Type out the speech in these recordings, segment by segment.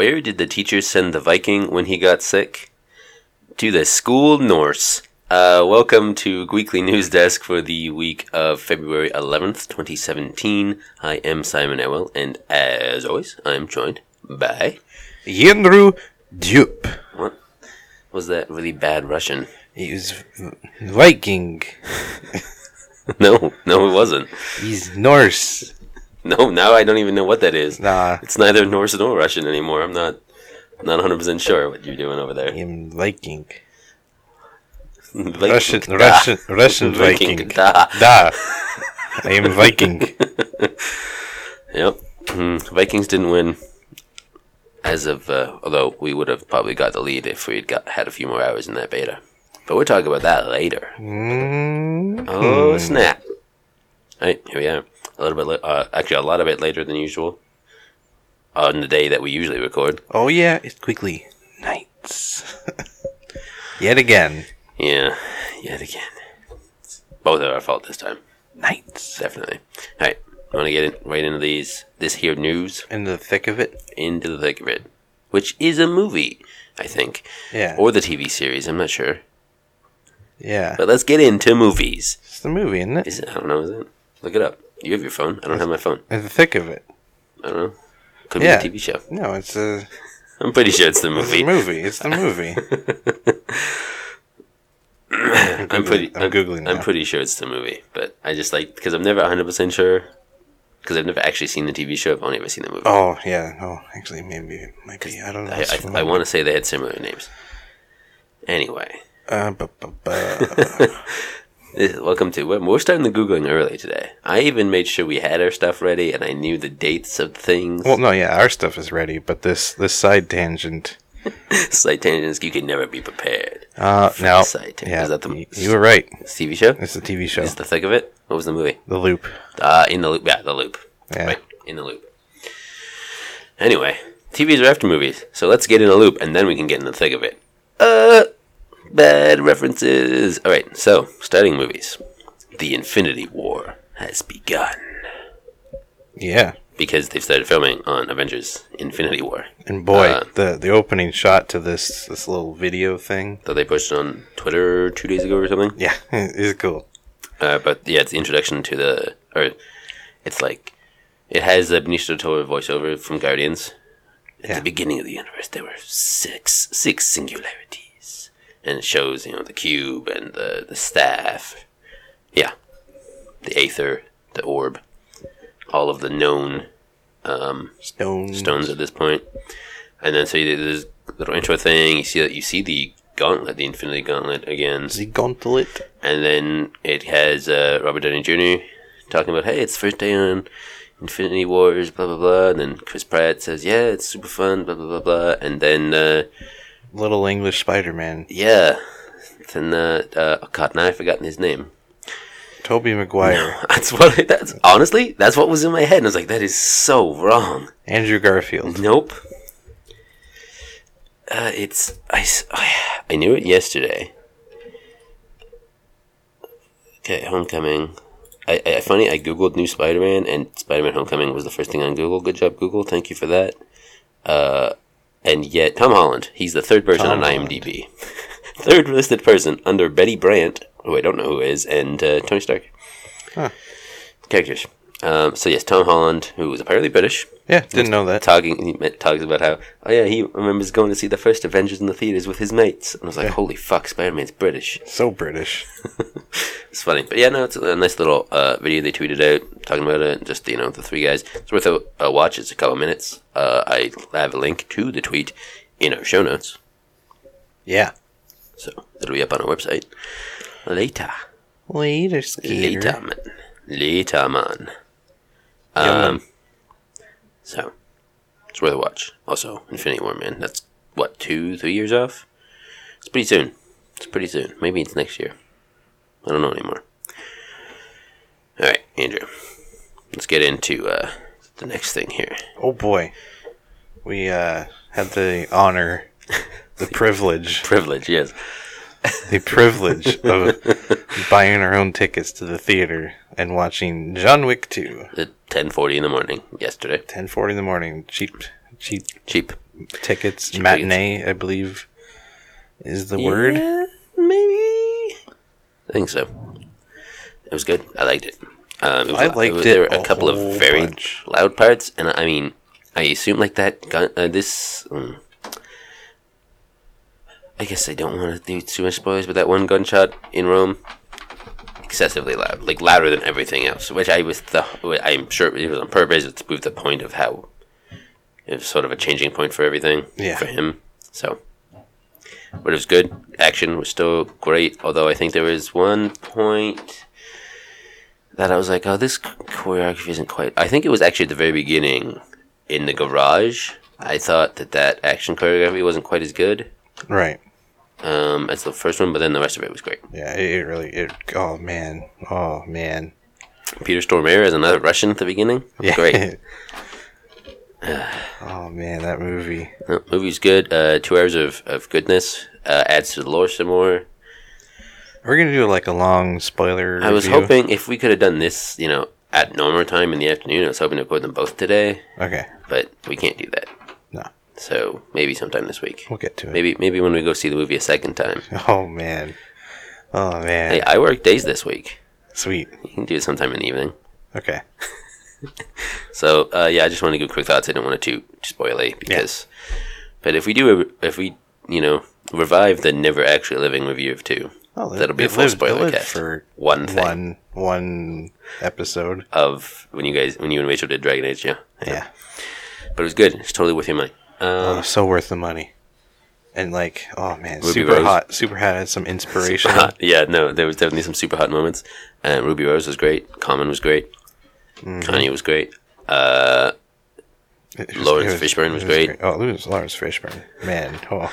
Where did the teacher send the Viking when he got sick? To the school Norse. Welcome to Weekly News Desk for the week of February 11th, 2017. I am Simon Ewell, and as always, I'm joined by... Yendru Dupe. What was that really bad Russian? He's Viking. No, it wasn't. He's Norse. No, now I don't even know what that is. Nah. It's neither Norse nor Russian anymore. I'm not 100% sure what you're doing over there. I'm Viking. Viking. Russian Viking. Da. Da. I am Viking. Yep. Vikings didn't win. As of, although we would have probably got the lead if we had a few more hours in that beta. But we'll talk about that later. Mm-hmm. Oh, snap. Alright, here we are. A little bit, actually a lot of it later than usual. On the day that we usually record. Oh yeah, it's quickly nights. Yet again. Yeah, yet again. Both are our fault this time. Nights. Definitely. Alright, I want to get right into this here news. In the thick of it? Into the thick of it. Which is a movie, I think. Yeah. Or the TV series, I'm not sure. Yeah. But let's get into movies. It's the movie, isn't it? Is it? I don't know, is it? Look it up. You have your phone. I don't have my phone. In the thick of it. I don't know. Could Yeah. be a TV show. No, it's a... I'm pretty sure it's the movie. It's the movie. I'm Googling I'm now. pretty sure it's the movie, but I just because I'm never 100% sure, because I've never actually seen the TV show. I've only ever seen the movie. Oh, yeah. Oh, actually, maybe it might be. I don't know. I want to say they had similar names. Anyway. Welcome to... We're starting the Googling early today. I even made sure we had our stuff ready, and I knew the dates of things. Well, no, yeah, our stuff is ready, but this side tangent... Side tangents, you can never be prepared. No. Yeah, is that you were right. It's a TV show? It's a TV show. Is the thick of it? What was the movie? The Loop. In the Loop. Yeah, The Loop. Yeah. Right, In the Loop. Anyway, TVs are after movies, so let's get in a loop, and then we can get in the thick of it. Bad references. Alright, so, starting movies. The Infinity War has begun. Yeah. Because they've started filming on Avengers Infinity War. And boy, the opening shot to this little video thing that they pushed on Twitter 2 days ago or something. Yeah, it's cool. But yeah, it's the introduction to it has a Benicio del Toro voiceover from Guardians. At the beginning of the universe, there were six singularities. And it shows, the cube and the staff. Yeah. The Aether, the orb. All of the known stones at this point. And then so you do this little intro thing. You see the gauntlet, the Infinity Gauntlet again. The gauntlet. And then it has Robert Downey Jr. talking about, hey, it's the first day on Infinity Wars, blah, blah, blah. And then Chris Pratt says, yeah, it's super fun, blah, blah, blah, blah. And then... Little English Spider-Man. Yeah. Then, God, now I've forgotten his name. Tobey Maguire. No, honestly, that's what was in my head. And I was like, that is so wrong. Andrew Garfield. Nope. I knew it yesterday. Okay, Homecoming. I Googled new Spider-Man, and Spider-Man Homecoming was the first thing on Google. Good job, Google. Thank you for that. And yet, Tom Holland, he's the third person on IMDb. Third listed person under Betty Brant, who I don't know who is, and Tony Stark. Huh. Characters. So yes, Tom Holland, who was apparently British. Yeah, didn't know that. Talks about how, he remembers going to see the first Avengers in the theaters with his mates. And I was like, holy fuck, Spider-Man's British. So British. It's funny. But yeah, no, it's a nice little video they tweeted out talking about it. Just, the three guys. It's worth a watch. It's a couple minutes. I have a link to the tweet in our show notes. Yeah. So, it'll be up on our website. Later, Skater. Later, man. So, it's worth a watch. Also, Infinity War, man. That's, 2-3 years off? It's pretty soon. Maybe it's next year. I don't know anymore. Alright, Andrew. Let's get into the next thing here. Oh boy. We had the honor, the privilege. Privilege, yes. The privilege of buying our own tickets to the theater and watching John Wick 2. At 10:40 in the morning yesterday. 10:40 in the morning. Cheap. Cheap. tickets. Cheap Matinee, I believe, is the word. Maybe. I think so. It was good. I liked it. I liked it There were a a couple of whole very bunch. loud parts, and I mean, I assume like that. I guess I don't want to do too much spoilers, but that one gunshot in Rome, excessively loud, like louder than everything else. Which I'm sure it was on purpose to prove the point of how it was sort of a changing point for everything for him. So, but it was good. Action was still great, although I think there was one point that I was like, oh, this choreography isn't quite. I think it was actually at the very beginning in the garage. I thought that action choreography wasn't quite as good. Right. As the first one, but then the rest of it was great. Yeah, oh man. Peter Stormare as another Russian at the beginning. Yeah. Great. Oh man, that movie. Movie's good. 2 hours of goodness. Adds to the lore some more. We're gonna do like a long spoiler review. I was hoping if we could have done this, at normal time in the afternoon. I was hoping to record them both today. Okay. But we can't do that. No. So maybe sometime this week. We'll get to it. Maybe when we go see the movie a second time. Oh man. Hey, I work days this week. Sweet. You can do it sometime in the evening. Okay. So I just want to give quick thoughts. I don't want to too spoily because, but if we revive the Never Actually Living review of 2, that'll be a full spoiler cast for one thing one episode of when you and Rachel did Dragon Age. Yeah. But it was good. It's totally worth your money. So worth the money. And oh man, Ruby super Rose. hot. Super hot had some inspiration. Hot. Yeah, no, there was definitely some super hot moments. Ruby Rose was great. Common was great. Kanye was great. Lawrence Fishburne was great. Oh, Lawrence Fishburne, man. Oh.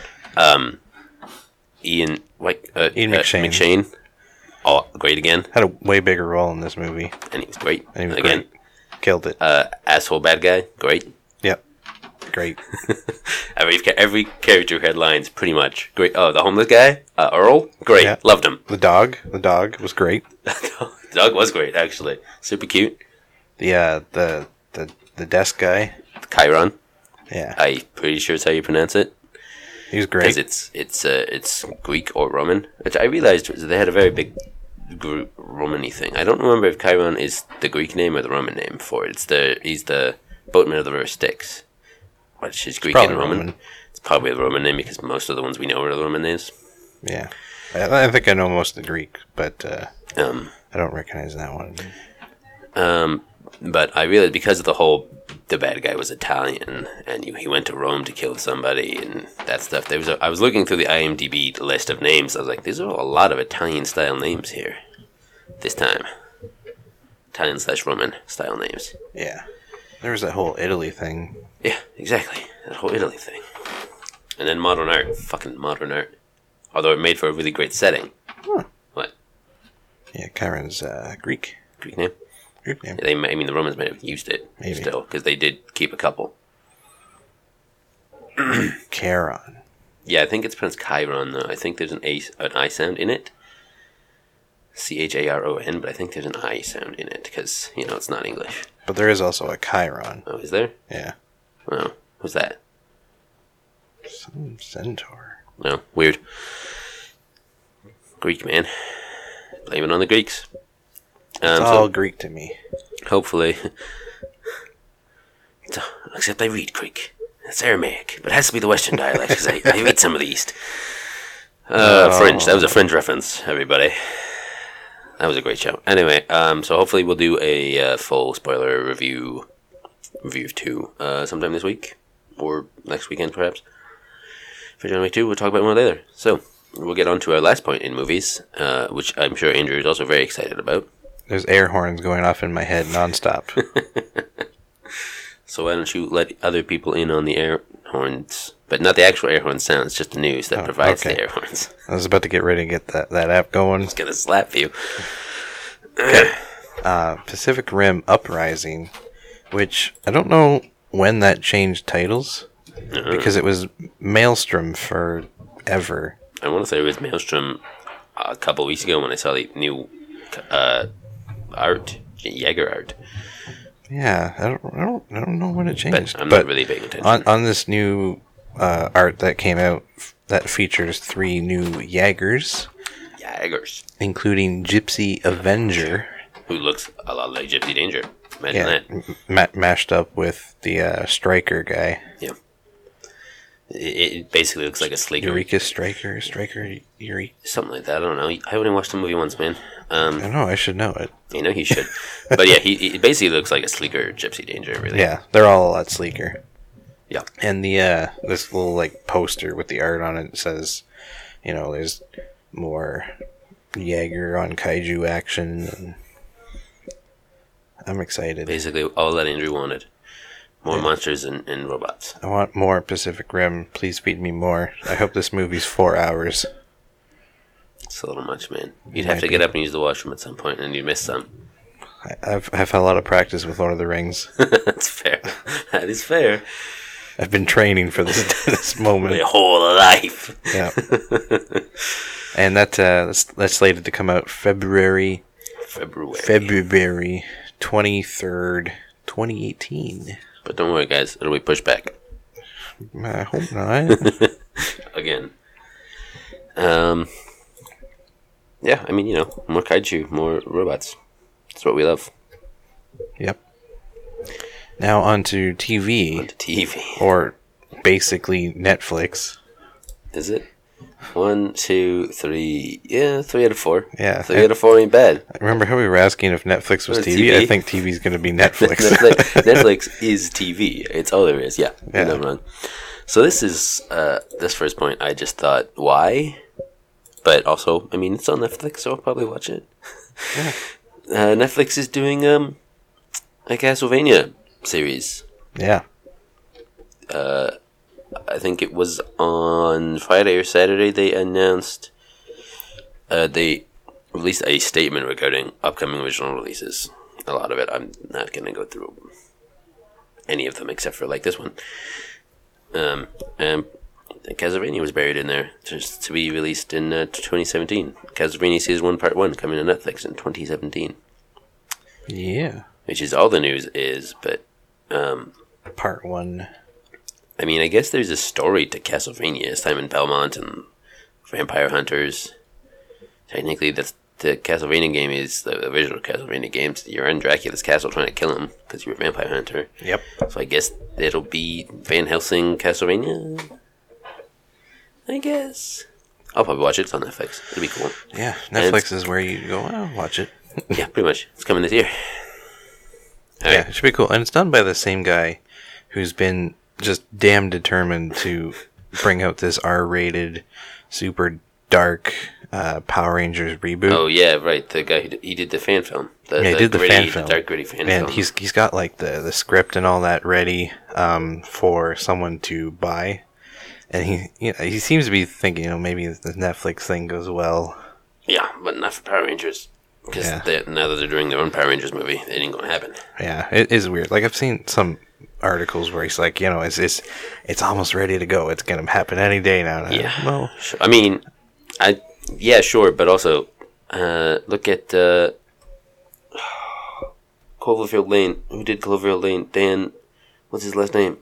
Ian McShane. McShane. Oh, great again. Had a way bigger role in this movie. And he was great. And he was again. great. Killed it. Asshole bad guy. Great. Yep. Great. Every character had lines pretty much. Great. Oh, the homeless guy? Earl? Great. Yeah. Loved him. The dog was great. The dog was great, actually. Super cute. The desk guy. Chiron. Yeah. I'm pretty sure it's how you pronounce it. He was great. Because it's Greek or Roman. Which I realized they had a very big Romany thing. I don't remember if Chiron is the Greek name or the Roman name for it. He's the boatman of the river Styx, which is Greek and Roman. It's probably the Roman name because most of the ones we know are the Roman names. Yeah, I think I know most of the Greek, but I don't recognize that one. But I realized because of the bad guy was Italian and he went to Rome to kill somebody and that stuff. I was looking through the IMDb list of names. I was like, there's a lot of Italian style names here this time. Italian/Roman style names. Yeah, there was that whole Italy thing. Yeah, exactly. That whole Italy thing. And then modern art. Fucking modern art. Although it made for a really great setting. Huh. What? Yeah, Chiron's Greek. Greek name? Greek name. Yeah, the Romans might have used it Maybe. still, because they did keep a couple. Charon. Yeah, I think it's pronounced Chiron, though. I think there's an I sound in it. Charon, but I think there's an I sound in it, because, it's not English. But there is also a Chiron. Oh, is there? Yeah. Oh, who's that? Some centaur. No, weird. Greek, man. Blame it on the Greeks. It's all Greek to me. Hopefully. Except I read Greek. It's Aramaic, but it has to be the Western dialect, because I read some of the East. Fringe. That was a Fringe reference, everybody. That was a great show. Anyway, so hopefully we'll do a full spoiler review of 2 sometime this week, or next weekend, perhaps. For John Wick 2, we'll talk about one later. So, we'll get on to our last point in movies, which I'm sure Andrew is also very excited about. There's air horns going off in my head nonstop. So why don't you let other people in on the air horns? But not the actual air horn sounds, just the news that provides the air horns. I was about to get ready to get that app going. It's going to slap you. Okay. Pacific Rim Uprising, which I don't know when that changed titles, because it was Maelstrom forever. I want to say it was Maelstrom a couple weeks ago when I saw the new art, Jaeger art. Yeah, I don't know when it changed. But I'm not really paying attention. On this new art that came out that features 3 new Jaegers, including Gypsy Avenger, who looks a lot like Gypsy Danger. Imagine that. Mashed up with the Striker guy. Yeah. It basically looks like a sleeker. Eureka Striker, Eureka. Something like that. I don't know. I only watched the movie once, man. I know. I should know it. You know, he should. But yeah, he basically looks like a sleeker Gypsy Danger, really. Yeah, they're all a lot sleeker. Yeah. And the this little like poster with the art on it says, you know, there's more Jaeger on kaiju action. And I'm excited. Basically, all that Andrew wanted. More monsters and robots. I want more Pacific Rim. Please feed me more. I hope this movie's 4 hours. It's a little much, man. You'd have to get up and use the washroom at some point, and you'd miss some. I've had a lot of practice with Lord of the Rings. That's fair. That is fair. I've been training for this moment. My whole life. Yeah. And that's slated to come out February 23rd, 2018. But don't worry, guys. It'll be pushed back. I hope not. Again. Yeah, I mean, you know, more kaiju, more robots. That's what we love. Yep. Now onto TV. Onto TV. Or basically Netflix. Is it? 1, 2, 3. Yeah, 3 out of 4. Yeah. 3 out of 4 ain't bad. Remember how we were asking if Netflix was TV? I think TV's going to be Netflix. Netflix is TV. It's all there is. Yeah. You're not wrong. So this is, this first point, I just thought, why? But also, I mean, it's on Netflix, so I'll probably watch it. Yeah. Netflix is doing a Castlevania series. Yeah. I think it was on Friday or Saturday they announced they released a statement regarding upcoming original releases. A lot of it, I'm not going to go through any of them except for like this one. And Castlevania was buried in there just to be released in 2017. Castlevania Season 1 Part 1 coming to Netflix in 2017. Yeah. Which is all the news is, but Part 1. I mean, I guess there's a story to Castlevania. Simon Belmont and Vampire Hunters. Technically, the Castlevania game is the original Castlevania games. You're in Dracula's castle trying to kill him because you're a vampire hunter. Yep. So I guess it'll be Van Helsing Castlevania. I guess. I'll probably watch it. It's on Netflix. It'll be cool. Yeah, Netflix is where you go, oh, watch it. Yeah, pretty much. It's coming this year. It should be cool. And it's done by the same guy who's been just damn determined to bring out this R-rated, super dark Power Rangers reboot. Oh, yeah, right. The guy he did the fan film. He did the fan film. The dark, gritty fan film. And he's got like the script and all that ready for someone to buy. And he seems to be thinking, maybe the Netflix thing goes well. Yeah, but not for Power Rangers. Because now that they're doing their own Power Rangers movie, it ain't going to happen. Yeah, it is weird. Like, I've seen some articles where he's like, it's almost ready to go. It's going to happen any day now. Yeah. Well, sure. I mean, sure, but also, look at Cloverfield Lane. Who did Cloverfield Lane? Dan, what's his last name?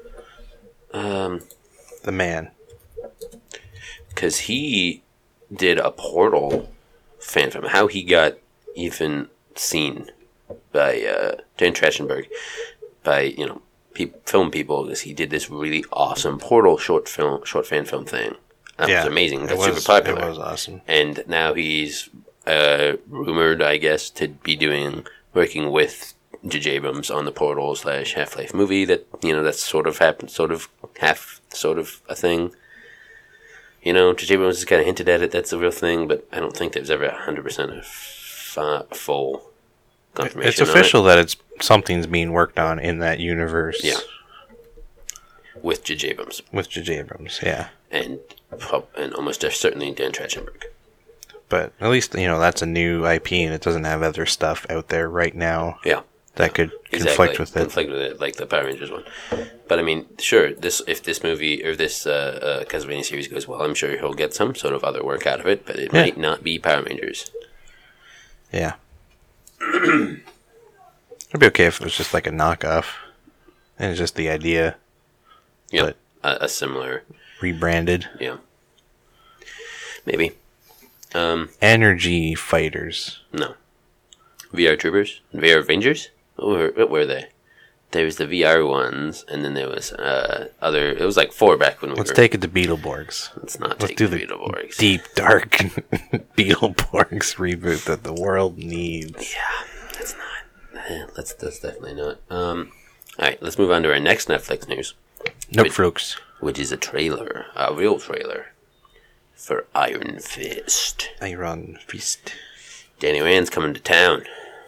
The Man. Because he did a Portal fan film. How he got even seen by Dan Trachtenberg, by film people, is he did this really awesome Portal short fan film thing. That was amazing. That's super popular. It was awesome. And now he's rumored, I guess, to be working with J.J. Abrams on the Portal / Half-Life movie. That's sort of happened, sort of a thing. J.J. Abrams has kind of hinted at it. That's a real thing, but I don't think there's ever 100% of full confirmation. It's official that it's something's being worked on in that universe. Yeah. With J.J. Abrams. Yeah. And almost certainly Dan Trachtenberg. But at least, that's a new IP and it doesn't have other stuff out there right now. Yeah. That could conflict with it. Conflict with it, like the Power Rangers one. But I mean, sure, if this movie or this Castlevania series goes well, I'm sure he'll get some sort of other work out of it, but it might not be Power Rangers. Yeah. It'd be okay if it was just like a knockoff, and it's just the idea. Yeah, a similar rebranded. Yeah, maybe. Energy Fighters. No. VR Troopers? VR Rangers? What were they? There was the VR ones, and then there was other. It was like 4 back when we Let's take it to Beetleborgs. Let's not Let's take do the the Beetleborgs. Deep, dark Beetleborgs reboot that the world needs. Yeah, that's not. That's definitely not. All right, let's move on to our next Netflix news. Nope, folks. Which is a real trailer for Iron Fist. Iron Fist. Danny Rand's coming to town.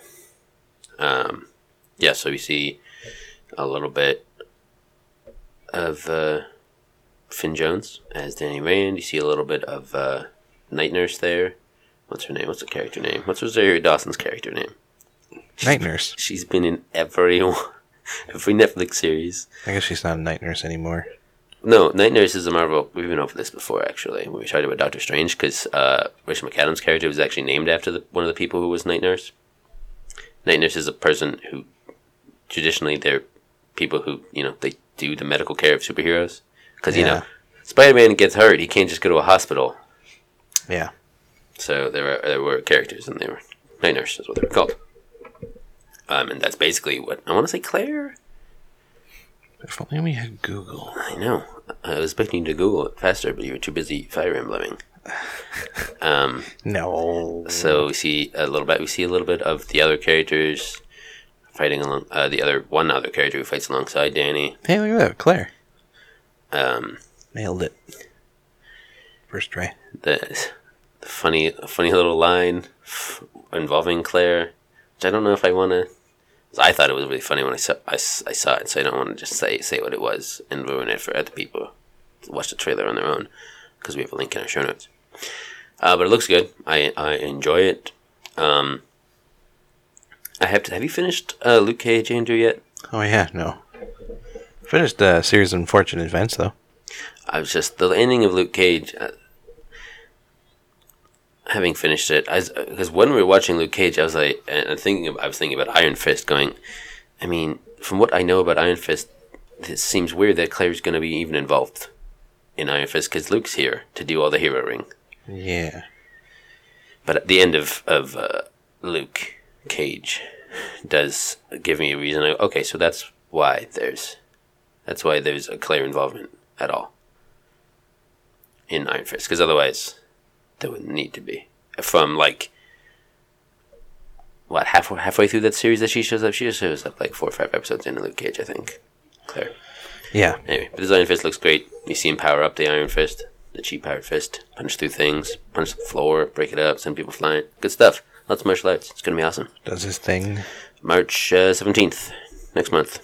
Yeah, so we see a little bit of Finn Jones as Danny Rand. You see a little bit of Night Nurse there. What's her name? What's the character name? What's Rosario Dawson's character name? Night Nurse. She's been in every Netflix series. I guess she's not a Night Nurse anymore. No, Night Nurse is a Marvel. We've been over this before, actually, when we talked about Doctor Strange, because Rachel McAdams' character was actually named after one of the people who was Night Nurse. Night Nurse is a person who, traditionally, they're people who, they do the medical care of superheroes. Because, Spider-Man gets hurt, he can't just go to a hospital. Yeah. So there were characters, and they were Night Nurse, is what they were called. And that's basically what, I want to say Claire? If only we had Google. I know. I was expecting you to Google it faster, but you were too busy Fire Embleming. No. So we see a little bit of the other characters fighting along. One other character who fights alongside Danny. Hey, look at that, Claire. Nailed it. First try. The funny little line involving Claire, which I don't know if I want to. I thought it was really funny when I saw it, so I don't want to just say what it was and ruin it for other people to watch the trailer on their own, because we have a link in our show notes. But it looks good. I enjoy it. Have you finished Luke Cage, Andrew, yet? Oh yeah, no. Finished the series of unfortunate events though. I was just the ending of Luke Cage. Having finished it, because when we were watching Luke Cage, I was thinking about Iron Fist. Going, I mean, from what I know about Iron Fist, it seems weird that Claire's going to be even involved in Iron Fist because Luke's here to do all the heroing. Yeah. But at the end of Luke Cage does give me a reason. Okay, so that's why there's a Claire involvement at all in Iron Fist, because otherwise there wouldn't need to be. From halfway through that series that she shows up, like 4 or 5 episodes into Luke Cage, I think. Claire. Yeah. Anyway, but his Iron Fist looks great. You see him power up the Iron Fist, the cheap powered fist, punch through things, punch the floor, break it up, send people flying. Good stuff. Lots of martial arts. It's going to be awesome. Does his thing. March 17th, next month.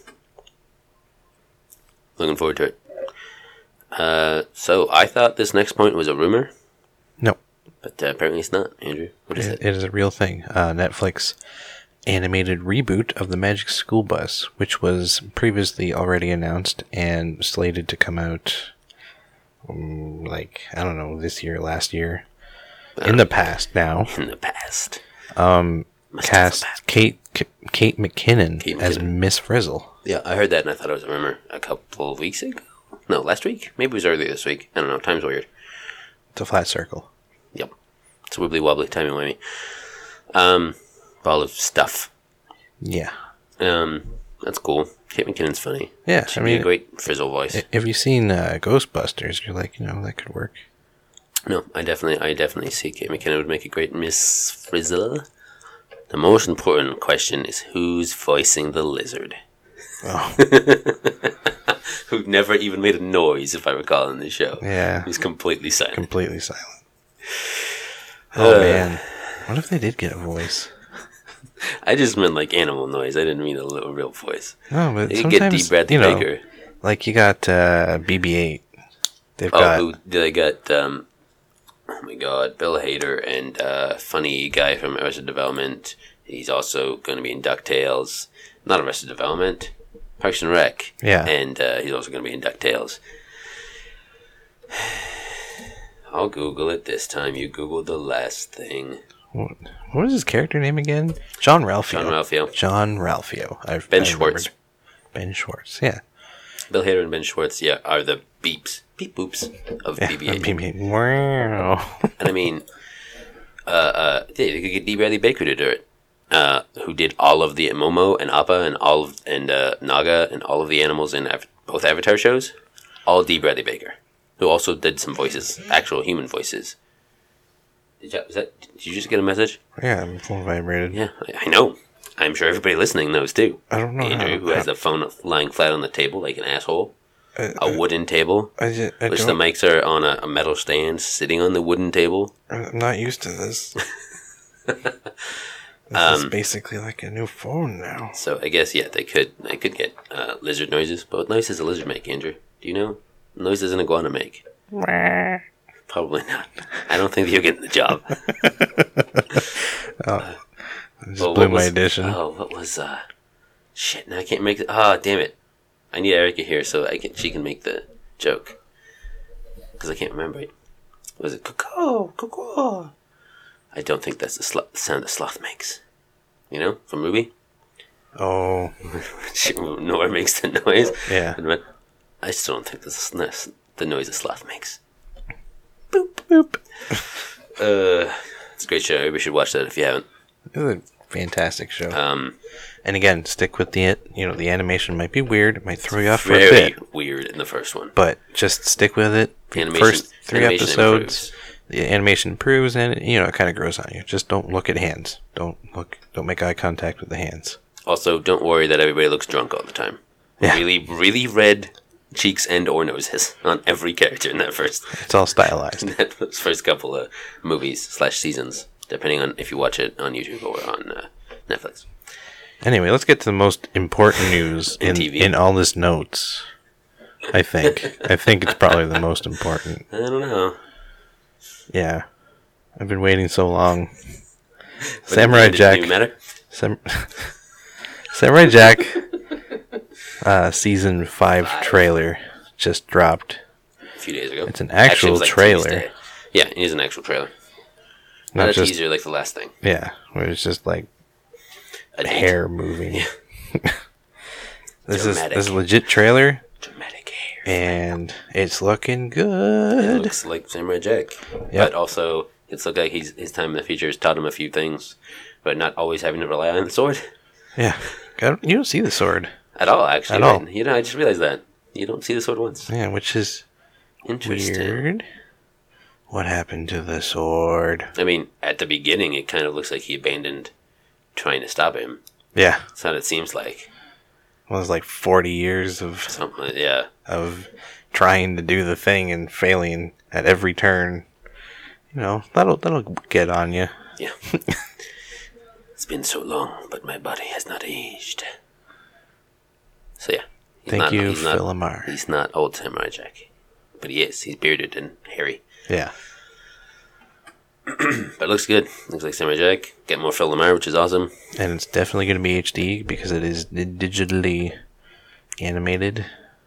Looking forward to it. So I thought this next point was a rumor. No. But apparently it's not, Andrew. What is it? It is a real thing. Netflix animated reboot of the Magic School Bus, which was previously already announced and slated to come out, this year, last year. In the past now. In the past. Cast Kate McKinnon as Miss Frizzle. Yeah, I heard that and I thought it was a rumor a couple of weeks ago. No, last week? Maybe it was earlier this week. I don't know. Time's weird. It's a flat circle. Yep. It's a wibbly wobbly, timey-wimey. Ball of stuff. Yeah. That's cool. Kate McKinnon's funny. Yeah, She'd be a great Frizzle voice. If you've seen Ghostbusters, you're like, that could work. No, I definitely see Kate McKinnon would make a great Miss Frizzle. The most important question is who's voicing the lizard? Oh. Who never even made a noise, if I recall, in the show. Yeah. He's completely silent. Completely silent. Oh, man. What if they did get a voice? I just meant like animal noise. I didn't mean a little real voice. No, but they sometimes, get D. Bradley Baker. Like you got BB-8. They got, oh my god, Bill Hader and funny guy from Arrested Development. He's also going to be in DuckTales. Not Arrested Development. Parks and Rec. Yeah. And he's also going to be in DuckTales. I'll Google it this time. You Googled the last thing. What was his character name again? John Ralphio. John Ralphio. Ben Schwartz. Ben Schwartz, yeah. Bill Hader and Ben Schwartz, yeah, are the beep boops of BB-8. Wow. And I mean, they could get D. Bradley Baker to do it, who did all of the Momo and Appa and Naga and all of the animals in both Avatar shows. All D. Bradley Baker, who also did some voices, actual human voices. Did you just get a message? Yeah, my phone vibrated. Yeah, I know. I'm sure everybody listening knows too. I don't know. Andrew, who has a phone lying flat on the table like an asshole. A wooden table. The mics are on a metal stand sitting on the wooden table. I'm not used to this. This is basically like a new phone now. So I guess, yeah, they could get lizard noises. But what noise does a lizard make, Andrew? Do you know? What noise does an iguana make? Probably not. I don't think you're getting the job. Blew my addition. Oh, what was shit? Now I can't make it. Oh, damn it! I need Erica here so she can make the joke because I can't remember it. Was it cuckoo? I don't think that's the sound the sloth makes. You know, from Ruby. Oh, Nora makes the noise. Yeah. I still don't think this is the noise a sloth makes. Boop boop. It's a great show. We should watch that if you haven't. It's a fantastic show. And again, stick with the animation might be weird. It might throw you off for a bit. Very weird in the first one. But just stick with it. First 3 episodes, the animation improves and it kind of grows on you. Just don't look at hands. Don't make eye contact with the hands. Also, don't worry that everybody looks drunk all the time. Yeah. Really, really red cheeks and or noses on every character in that first. It's all stylized. Those first couple of movies / seasons, depending on if you watch it on YouTube or on Netflix. Anyway, let's get to the most important news in all this notes. I think it's probably the most important. I don't know. Yeah, I've been waiting so long. Samurai Jack. Samurai Jack. Season 5 trailer just dropped a few days ago. It's an actual trailer. Tuesday. Yeah, it is an actual trailer. Not a teaser like the last thing. Yeah, where it's just like hair moving. Yeah. This is a legit trailer. Dramatic hair. And it's looking good. It looks like Samurai Jack. Yep. But also, it's looked like his time in the future has taught him a few things, but not always having to rely on the sword. Yeah. You don't see the sword. At all, actually. Right? I just realized that. You don't see the sword once. Yeah, which is interesting. Weird. What happened to the sword? I mean, at the beginning, it kind of looks like he abandoned trying to stop him. Yeah. That's what it seems like. Well, it was like 40 years of... something, yeah. Of trying to do the thing and failing at every turn. That'll get on you. Yeah. It's been so long, but my body has not aged. So yeah. Thank you, Phil Amar. He's not old Samurai Jack. But he is. He's bearded and hairy. Yeah. But it looks good. Looks like Samurai Jack. Get more Phil Amar, which is awesome. And it's definitely going to be HD because it is digitally animated.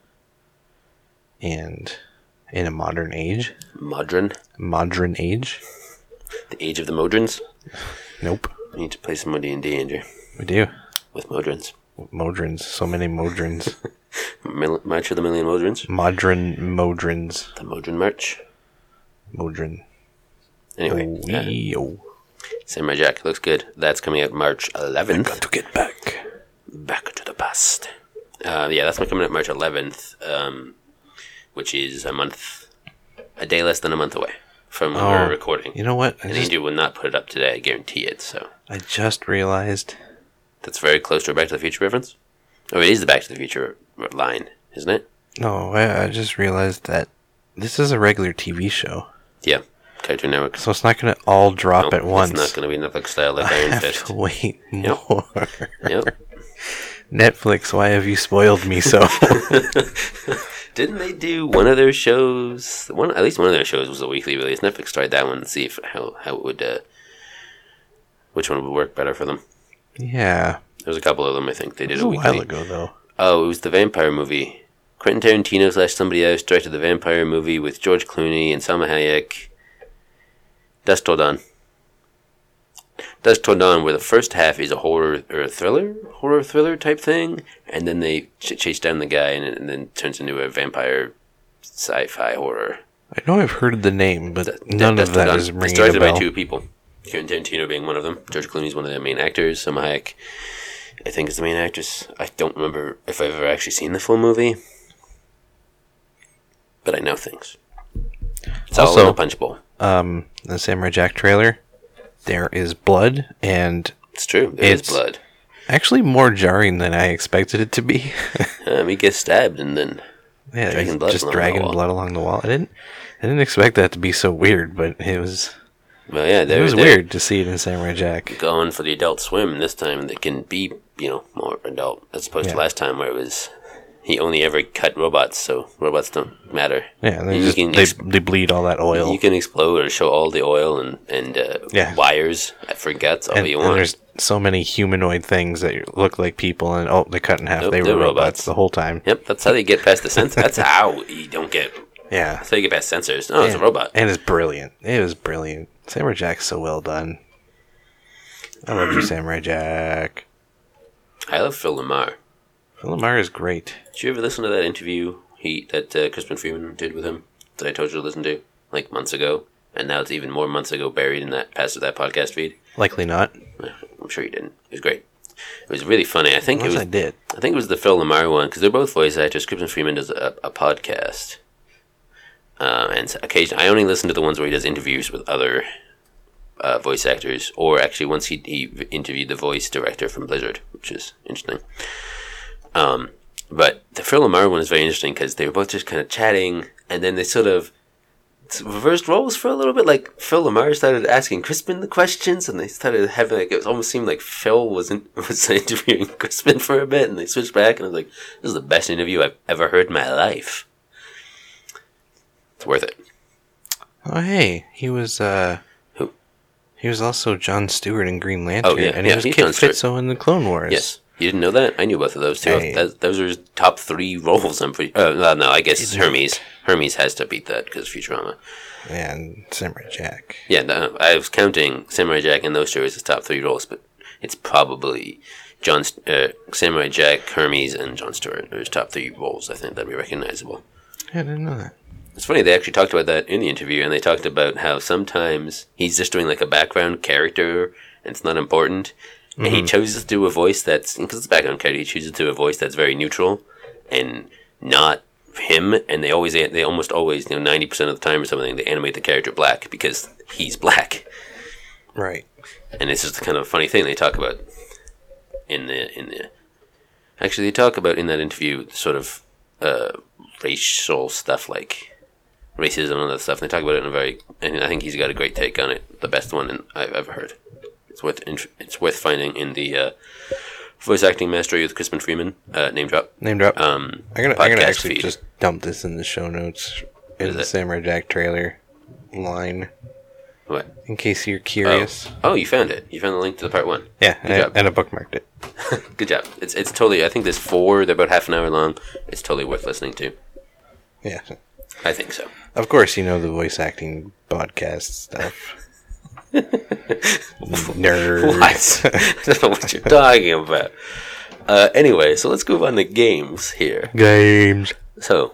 And in a modern age. Modern age? The age of the Modrons? Nope. We need to play some more D&D, Andrew. We do. With Modrons. Modrons. So many Modrons. March of the Million Modrons. Modron Modrons. The Modron March. Modron. Anyway. Samurai Jack looks good. That's coming out March 11th. I got to get back. Back to the past. That's coming out March 11th, which is a day less than a month away from when we're recording. You know what? Andrew will not put it up today, I guarantee it. So I just realized... That's very close to a Back to the Future reference? Oh, it is the Back to the Future line, isn't it? No, I just realized that this is a regular TV show. Yeah, Cartoon Network. So it's not going to all drop at once. It's not going to be Netflix style like Iron Fist. I have to wait more. Yep. Netflix, why have you spoiled me so? Didn't they do one of their shows? At least one of their shows was a weekly release. Netflix tried that one and see how it would, which one would work better for them. Yeah. There was a couple of them, I think. They did a weekly. While ago, though. Oh, it was the vampire movie. Quentin Tarantino / somebody else directed the vampire movie with George Clooney and Salma Hayek. Dusk Till Dawn. Dusk Till Dawn, where the first half is a horror thriller type thing, and then they chase down the guy, and then turns into a vampire sci-fi horror. I know I've heard the name, but none of that is ringing a bell. It's directed by two people. Quentin Tarantino being one of them. George Clooney's one of the main actors. Salma Hayek, I think, is the main actress. I don't remember if I've ever actually seen the full movie, but I know things. It's also, all in a punch bowl. The Samurai Jack trailer, there is blood, and it's true. There is blood. Actually, more jarring than I expected it to be. He gets stabbed, and then dragging blood along the wall. I didn't expect that to be so weird, but it was. Well, yeah, it was weird to see it in Samurai Jack. Going for the Adult Swim this time, they can be, more adult as opposed to last time where it was he only ever cut robots, so robots don't matter. Yeah, they bleed all that oil. You can explode or show all the oil and wires for guts all you want. And there's so many humanoid things that look like people, and they cut in half. Nope, they were robots the whole time. Yep, that's how they get past the sensors. That's how you don't get. Yeah, that's how you get past sensors. Oh, it's a robot, and it's brilliant. It was brilliant. Samurai Jack's so well done. I love you, Samurai Jack. I love Phil LaMarr. Phil LaMarr is great. Did you ever listen to that interview that Crispin Freeman did with him that I told you to listen to like months ago, and now it's even more months ago buried in that podcast feed? Likely not. I'm sure you didn't. It was great. It was really funny. I think I did. I think it was the Phil LaMarr one because they're both voice actors. Crispin Freeman does a podcast, and occasionally I only listen to the ones where he does interviews with other voice actors, or actually once he interviewed the voice director from Blizzard, which is interesting. But the Phil LaMarr one is very interesting because they were both just kind of chatting, and then they sort of reversed roles for a little bit. Like Phil LaMarr started asking Crispin the questions, and they started having it almost seemed like Phil was interviewing Crispin for a bit, and they switched back, and I was like, "This is the best interview I've ever heard in my life." It's worth it. Oh hey, he was who? He was also Jon Stewart in Green Lantern, and he was Kit Fisto in the Clone Wars. Yes. You didn't know that? I knew both of those, too. Those are his top 3 roles, I'm pretty... no, I guess it's Hermes. Hermes has to beat that because Futurama. And Samurai Jack. Yeah, no, I was counting Samurai Jack and those two as his top 3 roles, but it's probably Samurai Jack, Hermes, and Jon Stewart are his top 3 roles. I think that'd be recognizable. Yeah, I didn't know that. It's funny, they actually talked about that in the interview, and they talked about how sometimes he's just doing like a background character, and it's not important. And he chooses to do a voice that's, because it's a background character, he chooses to do a voice that's very neutral and not him. And they almost always, 90% of the time or something, they animate the character black because he's black. Right. And it's just a kind of funny thing they talk about actually they talk about in that interview sort of racial stuff like racism and all that stuff. And they talk about it and I think he's got a great take on it, the best one I've ever heard. It's worth finding in the voice acting mastery with Crispin Freeman name drop. I'm gonna actually just dump this in the show notes in the Samurai Jack trailer line. What? In case you're curious. Oh, you found it. You found the link to the part 1. Yeah, and I bookmarked it. Good job. It's totally. I think there's 4. They're about half an hour long. It's totally worth listening to. Yeah, I think so. Of course, the voice acting podcast stuff. Nerd. What? I don't know what you're talking about. Anyway, so let's move on to games here. Games. So,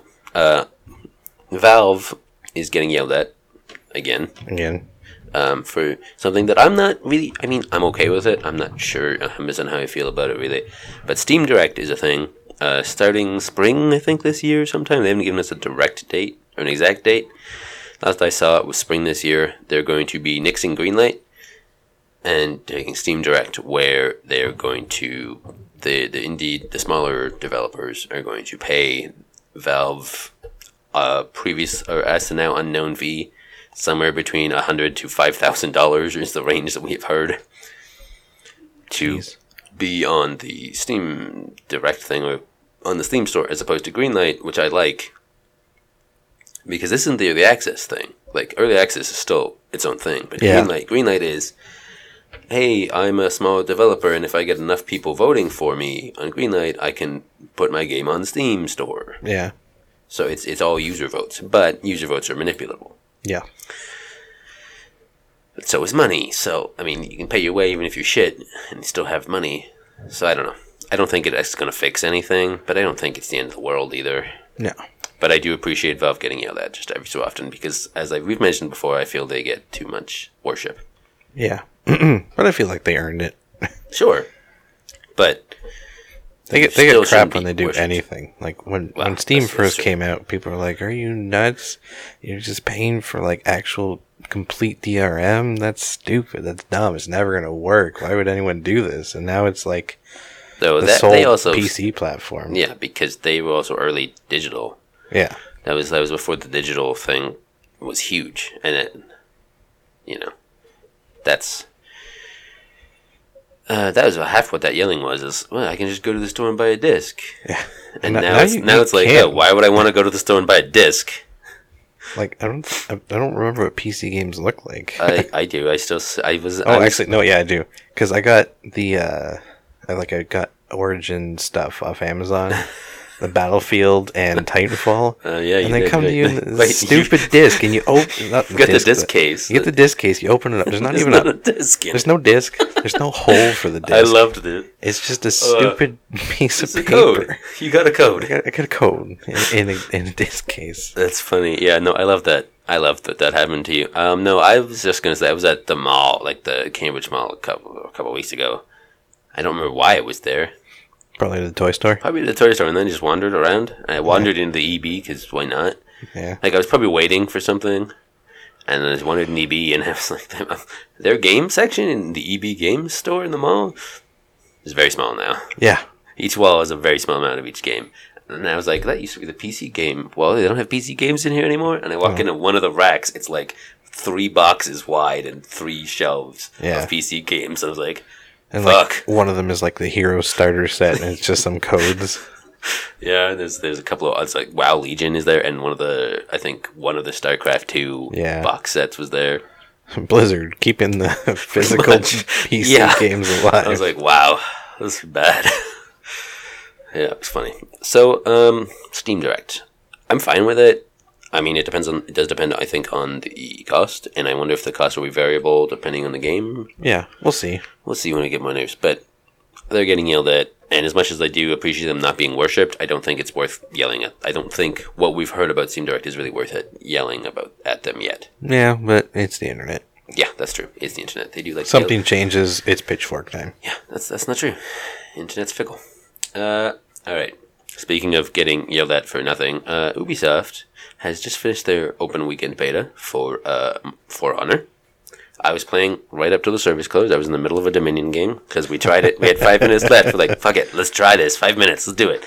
Valve is getting yelled at again. For something that I'm not really... I mean, I'm okay with it. I'm not sure 100% how I feel about it, really. But Steam Direct is a thing. Starting spring, I think, this year sometime. They haven't given us a direct date, or an exact date. Last I saw it was spring this year. They're going to be nixing Greenlight and taking Steam Direct, where they're going to... the smaller developers are going to pay Valve previous, or as to now unknown fee, somewhere between $100 to $5,000 is the range that we've heard, to be on the Steam Direct thing, or on the Steam store, as opposed to Greenlight, which I like, because this isn't the early access thing. Like, early access is still its own thing, but Greenlight is, hey, I'm a small developer, and if I get enough people voting for me on Greenlight, I can put my game on Steam store. Yeah. So it's all user votes, but user votes are manipulable. Yeah. But so is money. So, I mean, you can pay your way even if you're shit and you still have money. So, I don't know. I don't think it's going to fix anything, but I don't think it's the end of the world either. No. But I do appreciate Valve getting yelled at just every so often because, as we've mentioned before, I feel they get too much worship. Yeah. But I feel like they earned it. Sure. But they get crap when they do anything. Like when Steam first came out, people were like, "Are you nuts? You're just paying for like actual complete DRM? That's stupid. That's dumb. It's never gonna work. Why would anyone do this?" And now it's like the sole PC platform. Yeah, because they were also early digital. Yeah, that was before the digital thing was huge, and it, that was about half what that yelling was. Is, well, I can just go to the store and buy a disc. Yeah, and now it's like, oh, why would I want to go to the store and buy a disc? Like I don't remember what PC games look like. I do. I do because I got I got Origin stuff off Amazon. The Battlefield and Titanfall. And they come to you in this stupid disc, and you open the disc case. You get the disc case. You open it up. There's not even a disc. There's no disc. There's no hole for the disc. I loved it. It's just a stupid piece of paper. Code. You got a code. I got a code in a disc case. That's funny. Yeah, no, I love that. I love that happened to you. No, I was just gonna say I was at the mall, like the Cambridge Mall, a couple weeks ago. I don't remember why I was there. Probably the toy store. Probably the toy store, and then just wandered around. I wandered into the EB because why not? Yeah. Like I was probably waiting for something, and then I just wandered in EB, and I was like, their game section in the EB Games store in the mall is very small now. Yeah. Each wall is a very small amount of each game. And I was like, that used to be the PC game. Well, they don't have PC games in here anymore. And I walk into one of the racks. It's like 3 boxes wide and 3 shelves of PC games. I was like, and fuck. Like one of them is like the hero starter set, and it's just some codes. Yeah, there's a couple of. It's like WoW Legion is there, and one of the StarCraft 2 box sets was there. Blizzard keeping the physical PC games alive. I was like, wow, this is bad. Yeah, it was funny. So, Steam Direct, I'm fine with it. I mean, it does depend, I think, on the cost, and I wonder if the cost will be variable depending on the game. Yeah, we'll see. We'll see when I get more news, but they're getting yelled at, and as much as I do appreciate them not being worshipped, I don't think it's worth yelling at. I don't think what we've heard about Steam Direct is really worth it yelling at them yet. Yeah, but it's the internet. Yeah, that's true. It's the internet. They do like something changes. It's pitchfork time. Yeah, that's not true. Internet's fickle. All right. Speaking of getting yelled at for nothing, Ubisoft has just finished their open weekend beta for Honor. I was playing right up till the service closed. I was in the middle of a Dominion game because we tried it. We had 5 minutes left. We're like, fuck it, let's try this. 5 minutes, let's do it.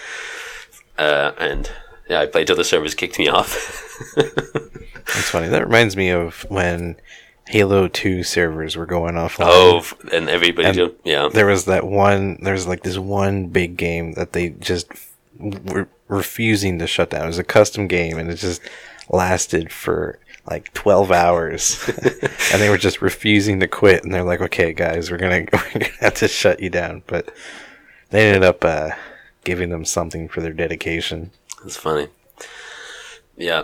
And I played till the service kicked me off. That's funny. That reminds me of when Halo 2 servers were going offline. Oh, and everybody there was this one big game that they just were refusing to shut down. It was a custom game, and it just lasted for like 12 hours. And they were just refusing to quit, and they're like, okay, guys, we're gonna have to shut you down. But they ended up giving them something for their dedication. That's funny. Yeah.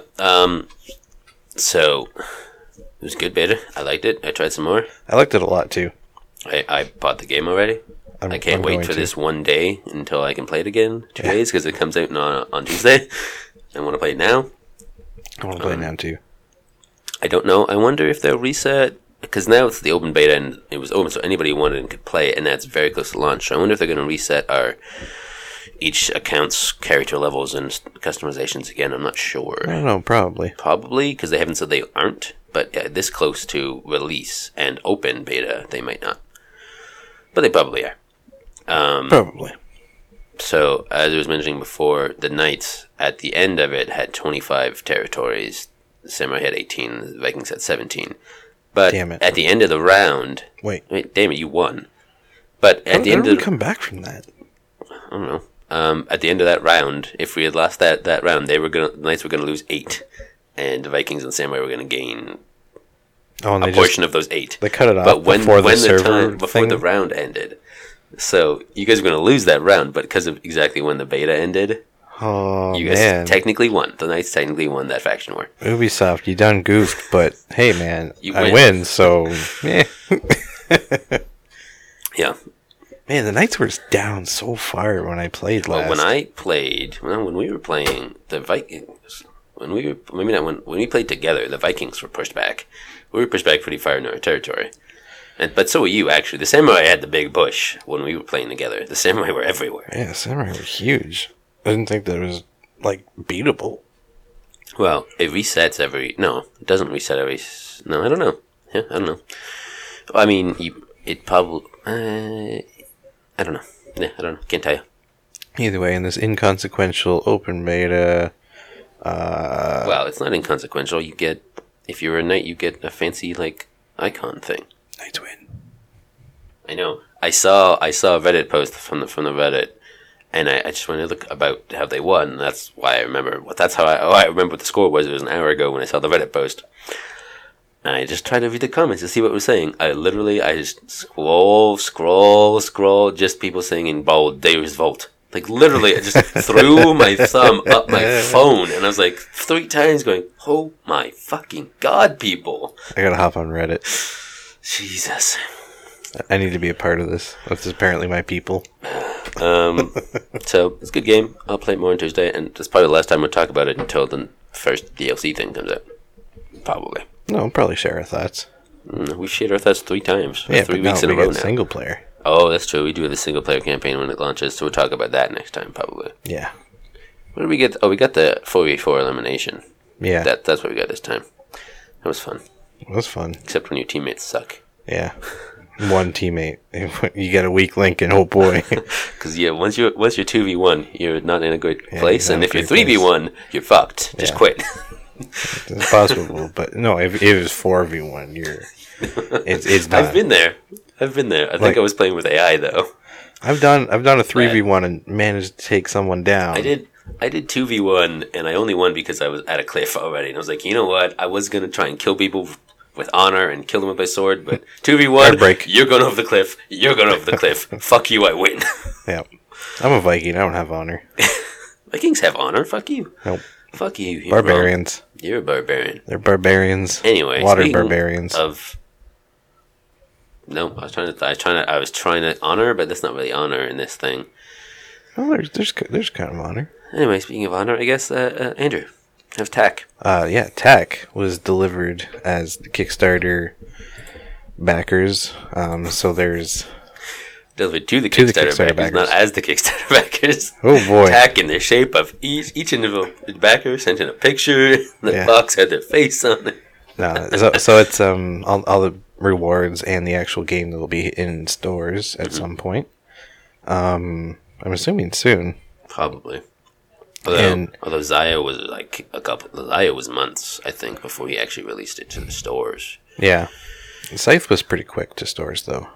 So it was good beta. I liked it. I tried some more. I liked it a lot too. I bought the game already. I can't wait for this one day until I can play it again. 2 days, because it comes out on Tuesday. I want to play it now. I want to play it now too. I don't know. I wonder if they'll reset, because now it's the open beta and it was open, so anybody who wanted it could play it, and that's very close to launch. So I wonder if they're going to reset each account's character levels and customizations again. I'm not sure. I don't know. Probably, because they haven't said they aren't. But this close to release and open beta, they might not. But they probably are. Probably. So, as I was mentioning before, the Knights, at the end of it, had 25 territories. The Samurai had 18. The Vikings had 17. But at the end of the round... Wait, damn it, you won. But at the end of... How did we come back from that? I don't know. At the end of that round, if we had lost that round, the Knights were going to lose 8. And the Vikings and Samurai were going to gain a portion of those 8. They cut it off before the round ended. So you guys were going to lose that round, but because of exactly when the beta ended, Oh, You guys man. technically won. The Knights technically won that faction war. Ubisoft, you done goofed, but hey, man, I win. win, so yeah. Yeah. Man, the Knights were down so far when I played last. Well, when we were playing the Vikings, when we played together, the Vikings were pushed back. We were pushed back pretty far in our territory. But so were you, actually. The Samurai had the big push when we were playing together. The Samurai were everywhere. Yeah, Samurai were huge. I didn't think that it was, like, beatable. Well, it resets No, it doesn't reset every... No, I don't know. Yeah, I don't know. Well, I mean, it probably... I don't know. Yeah, I don't know. Can't tell you. Either way, in this inconsequential open beta... well, it's not inconsequential. You get... If you're a knight, you get a fancy, like, icon thing. Knights win. I know. I saw a Reddit post from the Reddit, and I just wanted to look about how they won. That's why I remember. I remember what the score was. It was an hour ago when I saw the Reddit post. And I just tried to read the comments to see what it was saying. I just scroll, just people saying in bold, "There's Volt." Like, literally, I just threw my thumb up my phone, and I was like 3 times going, "Oh my fucking god, people!" I gotta hop on Reddit. Jesus. I need to be a part of this. That's apparently my people. So, it's a good game. I'll play it more on Tuesday, and it's probably the last time we'll talk about it until the first DLC thing comes out. Probably. No, I'll probably share our thoughts. We've shared our thoughts 3 times. Yeah, 3 but weeks no, in a we row got now. single player. Oh, that's true. We do have the single player campaign when it launches, so we'll talk about that next time, probably. Yeah. What did we get? Oh, we got the 4v4 elimination. Yeah. That's what we got this time. That was fun. It was fun. Except when your teammates suck. Yeah. One teammate. You get a weak link, and oh boy. Because once you're 2v1, you're not in a good place, and if you're great 3v1, you're fucked. Just quit. It's possible, but no, if it was 4v1, it's not. I've been there. I think I was playing with AI though. I've done a 3v1 and managed to take someone down. I did 2v1, and I only won because I was at a cliff already, and I was like, you know what? I was gonna try and kill people with honor and kill them with my sword, but 2v1, you're going over the cliff. You're going over the cliff. Fuck you, I win. Yeah, I'm a Viking. I don't have honor. Vikings have honor. Fuck you. Nope. Fuck you. You're barbarians. Wrong. You're a barbarian. They're barbarians. Anyway, water barbarians. No, I was trying to honor, but that's not really honor in this thing. Oh, there's kind of honor. Anyway, speaking of honor, I guess Andrew, have TAC. Yeah, TAC was delivered as the Kickstarter backers. So there's delivered to the Kickstarter backers, not as the Kickstarter backers. Oh boy! TAC in the shape of each individual backer sent in a picture. The box had their face on it. No, so it's all the rewards and the actual game that will be in stores at some point. I'm assuming soon. Probably. Although Zaya was Zaya was months, I think, before he actually released it to the stores. Yeah. Scythe was pretty quick to stores, though.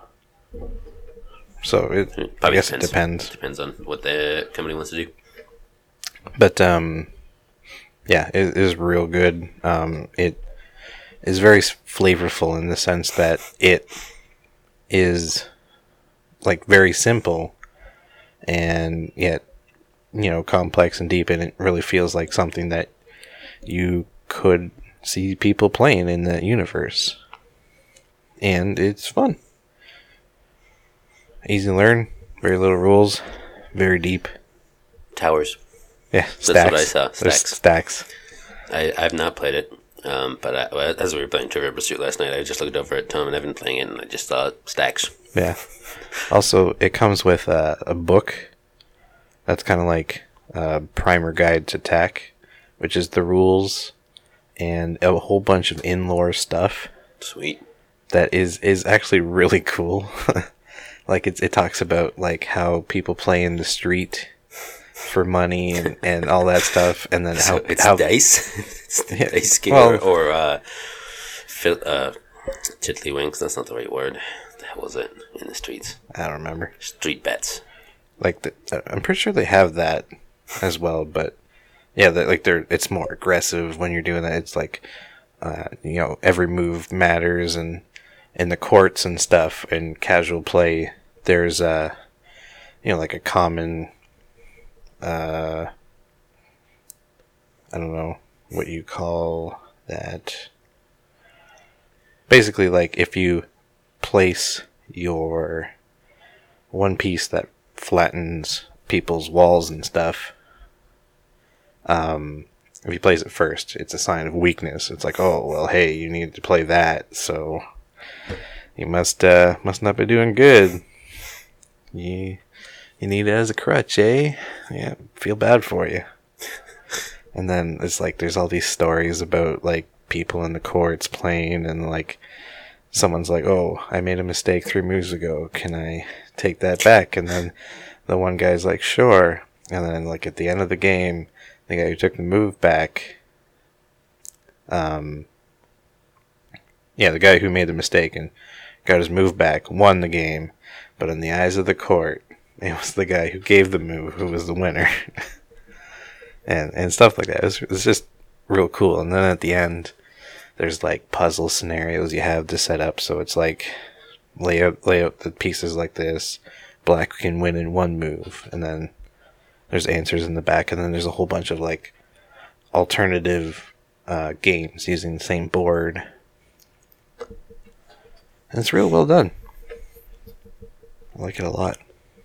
So I guess it depends. Depends on what the company wants to do. But yeah, it is real good. It is very flavorful in the sense that it is like very simple and yet, complex and deep, and it really feels like something that you could see people playing in that universe. And it's fun. Easy to learn, very little rules, very deep. Towers. Yeah, stacks. That's what I saw. Stacks. I have not played it, but as we were playing Trivial Pursuit last night, I just looked over at Tom and Evan playing it, and I just saw stacks. Yeah. Also, it comes with a book that's kind of like a primer guide to TAC, which is the rules and a whole bunch of in-lore stuff. Sweet. That is actually really cool. Like it talks about like how people play in the street for money and all that stuff, and then how dice. It's the dice game or tiddlywinks. That's not the right word. What the hell was it in the streets? I don't remember. Street bets. Like I'm pretty sure they have that as well, but yeah, it's more aggressive when you're doing that. It's like every move matters, and in the courts and stuff and casual play, there's like a common I don't know what you call that. Basically, like, if you place your one piece that flattens people's walls and stuff, if you place it first, it's a sign of weakness. It's like, oh, well, hey, you need to play that, so you must not be doing good. You need it as a crutch, eh? Yeah, feel bad for you. And then it's like, there's all these stories about, like, people in the courts playing, and, like, someone's like, oh, I made a mistake 3 moves ago. Can I take that back? And then the one guy's like, sure. And then, like, at the end of the game, the guy who took the move back, the guy who made the mistake and got his move back won the game. But in the eyes of the court, it was the guy who gave the move who was the winner. and stuff like that. It's just real cool. And then at the end, there's like puzzle scenarios you have to set up. So it's like lay out the pieces like this. Black can win in 1 move, and then there's answers in the back, and then there's a whole bunch of like alternative games using the same board. And it's real well done. I like it a lot.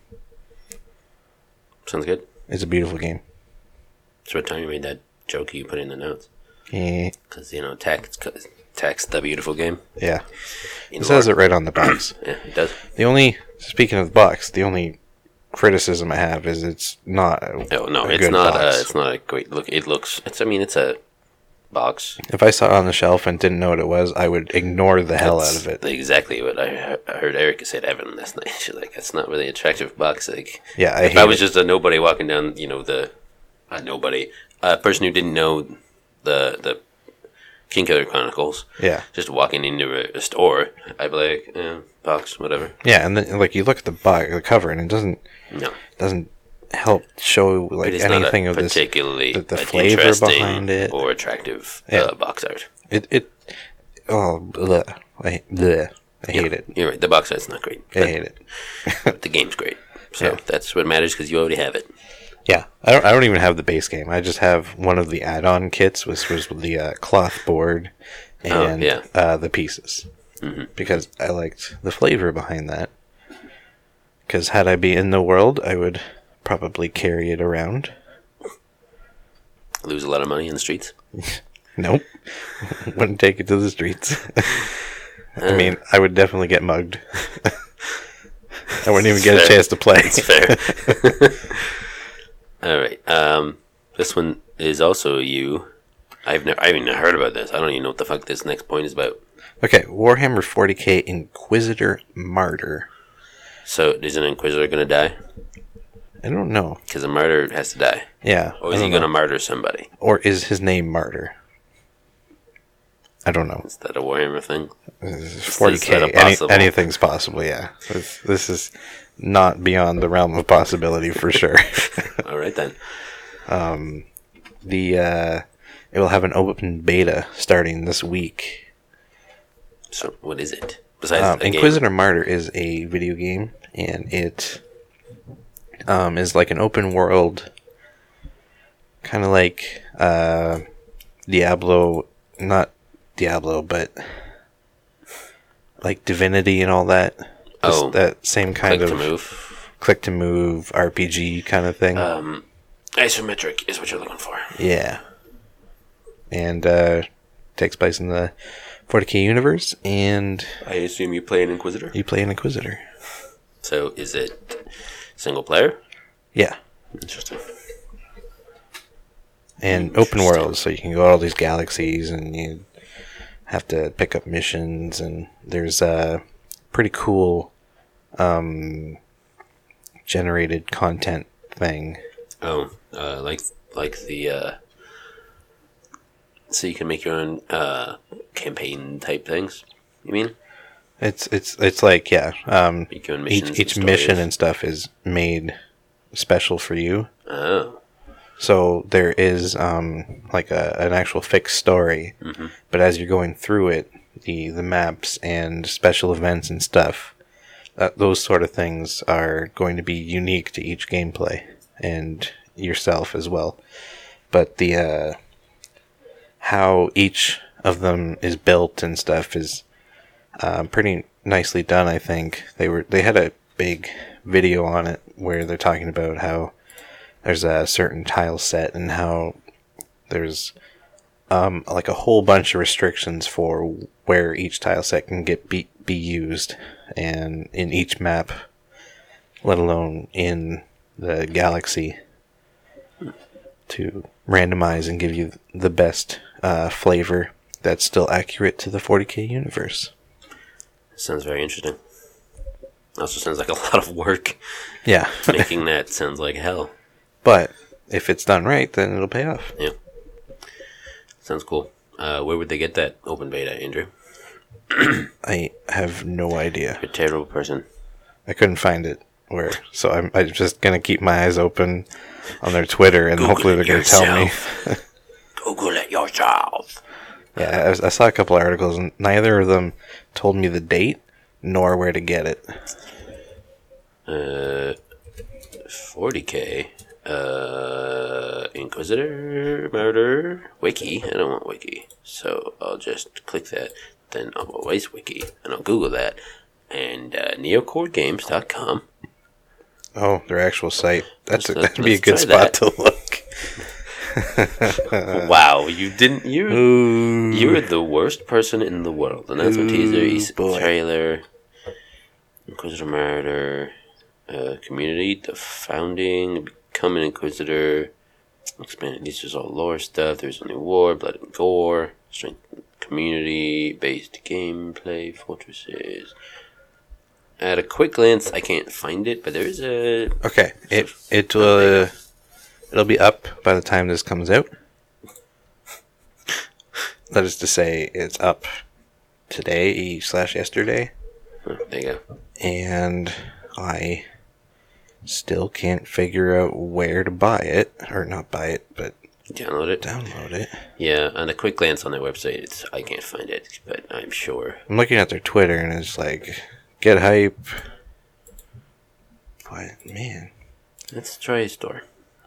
Sounds good. It's a beautiful game. So what time you made that joke you put in the notes? Yeah. Because, Text, the beautiful game. Yeah. It says it right on the box. Yeah, it does. Speaking of the box, the only criticism I have is it's not it's not a great look. It's a box. If I saw it on the shelf and didn't know what it was, I would ignore the hell out of it. Exactly what I heard Erica say to Evan last night. She's like, "That's not really an attractive box." Like, yeah, if I was just a nobody walking down, a person who didn't know the Kingkiller Chronicles, just walking into a store, I'd be like, box, whatever. Yeah, and then like you look at the cover, and it doesn't help show like anything of this, particularly the flavor behind it or attractive box art. I hate it. You're right. The box art's not great. I hate it. But the game's great, so that's what matters because you already have it. Yeah, I don't even have the base game. I just have one of the add-on kits, which was the cloth board and the pieces. Mm-hmm. Because I liked the flavor behind that. Because had I be in the world, I would probably carry it around. Lose a lot of money in the streets? Nope. Wouldn't take it to the streets. I mean, I would definitely get mugged. I wouldn't even get a chance to play. That's fair. All right. This one is also you. I haven't even heard about this. I don't even know what the fuck this next point is about. Okay, Warhammer 40k Inquisitor Martyr. So, is an Inquisitor going to die? I don't know. Because a martyr has to die. Yeah. Or is he going to martyr somebody? Or is his name Martyr? I don't know. Is that a Warhammer thing? 40k. Anything's possible, yeah. This is not beyond the realm of possibility for sure. All right, then. It will have an open beta starting this week. So, what is it? Besides Inquisitor Martyr is a video game, and it is like an open world, kind of like Diablo, not Diablo, but like Divinity and all that. Oh, that same kind of click to move RPG kind of thing. Isometric is what you're looking for. Yeah, and takes place in the 40k universe, and I assume you play an Inquisitor. You play an Inquisitor. So, is it single player? Yeah. Interesting. And open world, so you can go to all these galaxies, and you have to pick up missions, and there's a pretty cool generated content thing. Oh, like the so you can make your own campaign type things. You mean? It's like make your own missions each mission and stuff is made special for you. Oh. So there is like an actual fixed story, but as you're going through it, the maps and special events and stuff, those sort of things are going to be unique to each gameplay and yourself as well. But the how each of them is built and stuff is pretty nicely done. I think they had a big video on it where they're talking about how there's a certain tile set and how there's like a whole bunch of restrictions for where each tile set can be used, and in each map, let alone in the galaxy, to randomize and give you the best flavor that's still accurate to the 40K universe. Sounds very interesting. Also sounds like a lot of work. Yeah. Making that sounds like hell. But if it's done right, then it'll pay off. Yeah. Sounds cool. Where would they get that open beta, Andrew? I have no idea. You're a terrible person. I couldn't find it where, so I'm just gonna keep my eyes open on their Twitter, and Google hopefully they're gonna tell me. Google it yourself. Yeah, I saw a couple articles, and neither of them told me the date nor where to get it. 40K. Inquisitor Murder Wiki. I don't want Wiki, so I'll just click that. Then I'll erase Wiki, and I'll Google that. And neocoregames.com. Oh, their actual site. That'd be a let's good try spot to look. Wow, you didn't. You're the worst person in the world. And that's a teaser, trailer, Inquisitor Murder, community, the founding, become an Inquisitor, expanded. These are all lore stuff. There's a new war, blood and gore, strength, community-based gameplay, fortresses. At a quick glance, I can't find it, but there is a. Okay, it'll be up by the time this comes out. That is to say, it's up today/yesterday. There you go. And I still can't figure out where to buy it, or not buy it, but download it. Yeah, on a quick glance on their website, I can't find it, but I'm sure. I'm looking at their Twitter, and it's like, get hype. But man, let's try a store.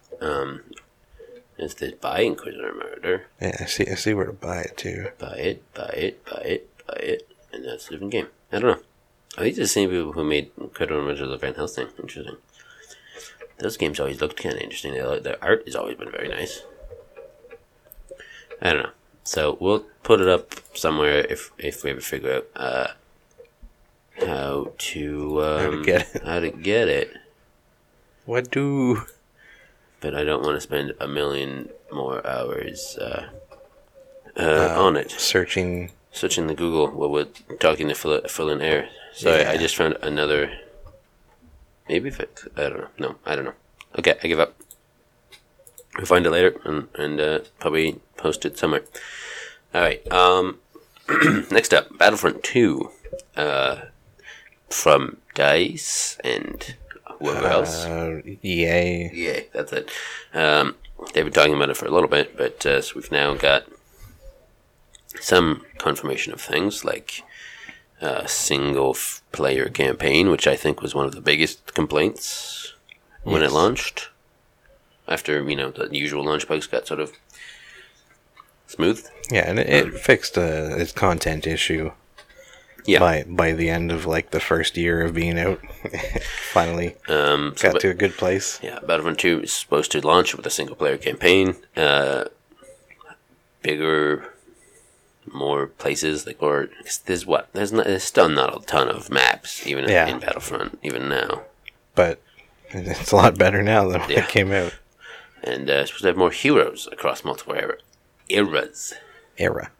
Is this buy Inquisitor Murder? Yeah, I see where to buy it too. Buy it, and that's a different game. I don't know. I think it's the same people who made Inquisitor Murder the Van Helsing. Interesting. Those games always looked kind of interesting. The art has always been very nice. I don't know. So we'll put it up somewhere if we ever figure out how to get it. What do? But I don't want to spend 1 million more hours on it. Searching the Google while we're talking to fill in air. Sorry, yeah. I just found another. Maybe if it. I don't know. No, I don't know. Okay, I give up. We'll find it later and probably post it somewhere. All right. Next up, Battlefront 2, from DICE and whoever else. EA. EA, that's it. They've been talking about it for a little bit, but so we've now got some confirmation of things like single-player campaign, which I think was one of the biggest complaints when it launched. After, the usual launch bugs got sort of smoothed. Yeah, and it fixed its content issue. Yeah. By the end of the first year of being out, finally got to a good place. Yeah, Battlefront 2 is supposed to launch with a single-player campaign. Bigger, more places, there's still not a ton of maps even in Battlefront even now. But it's a lot better now than when it came out. And it's supposed to have more heroes across multiple eras. Era.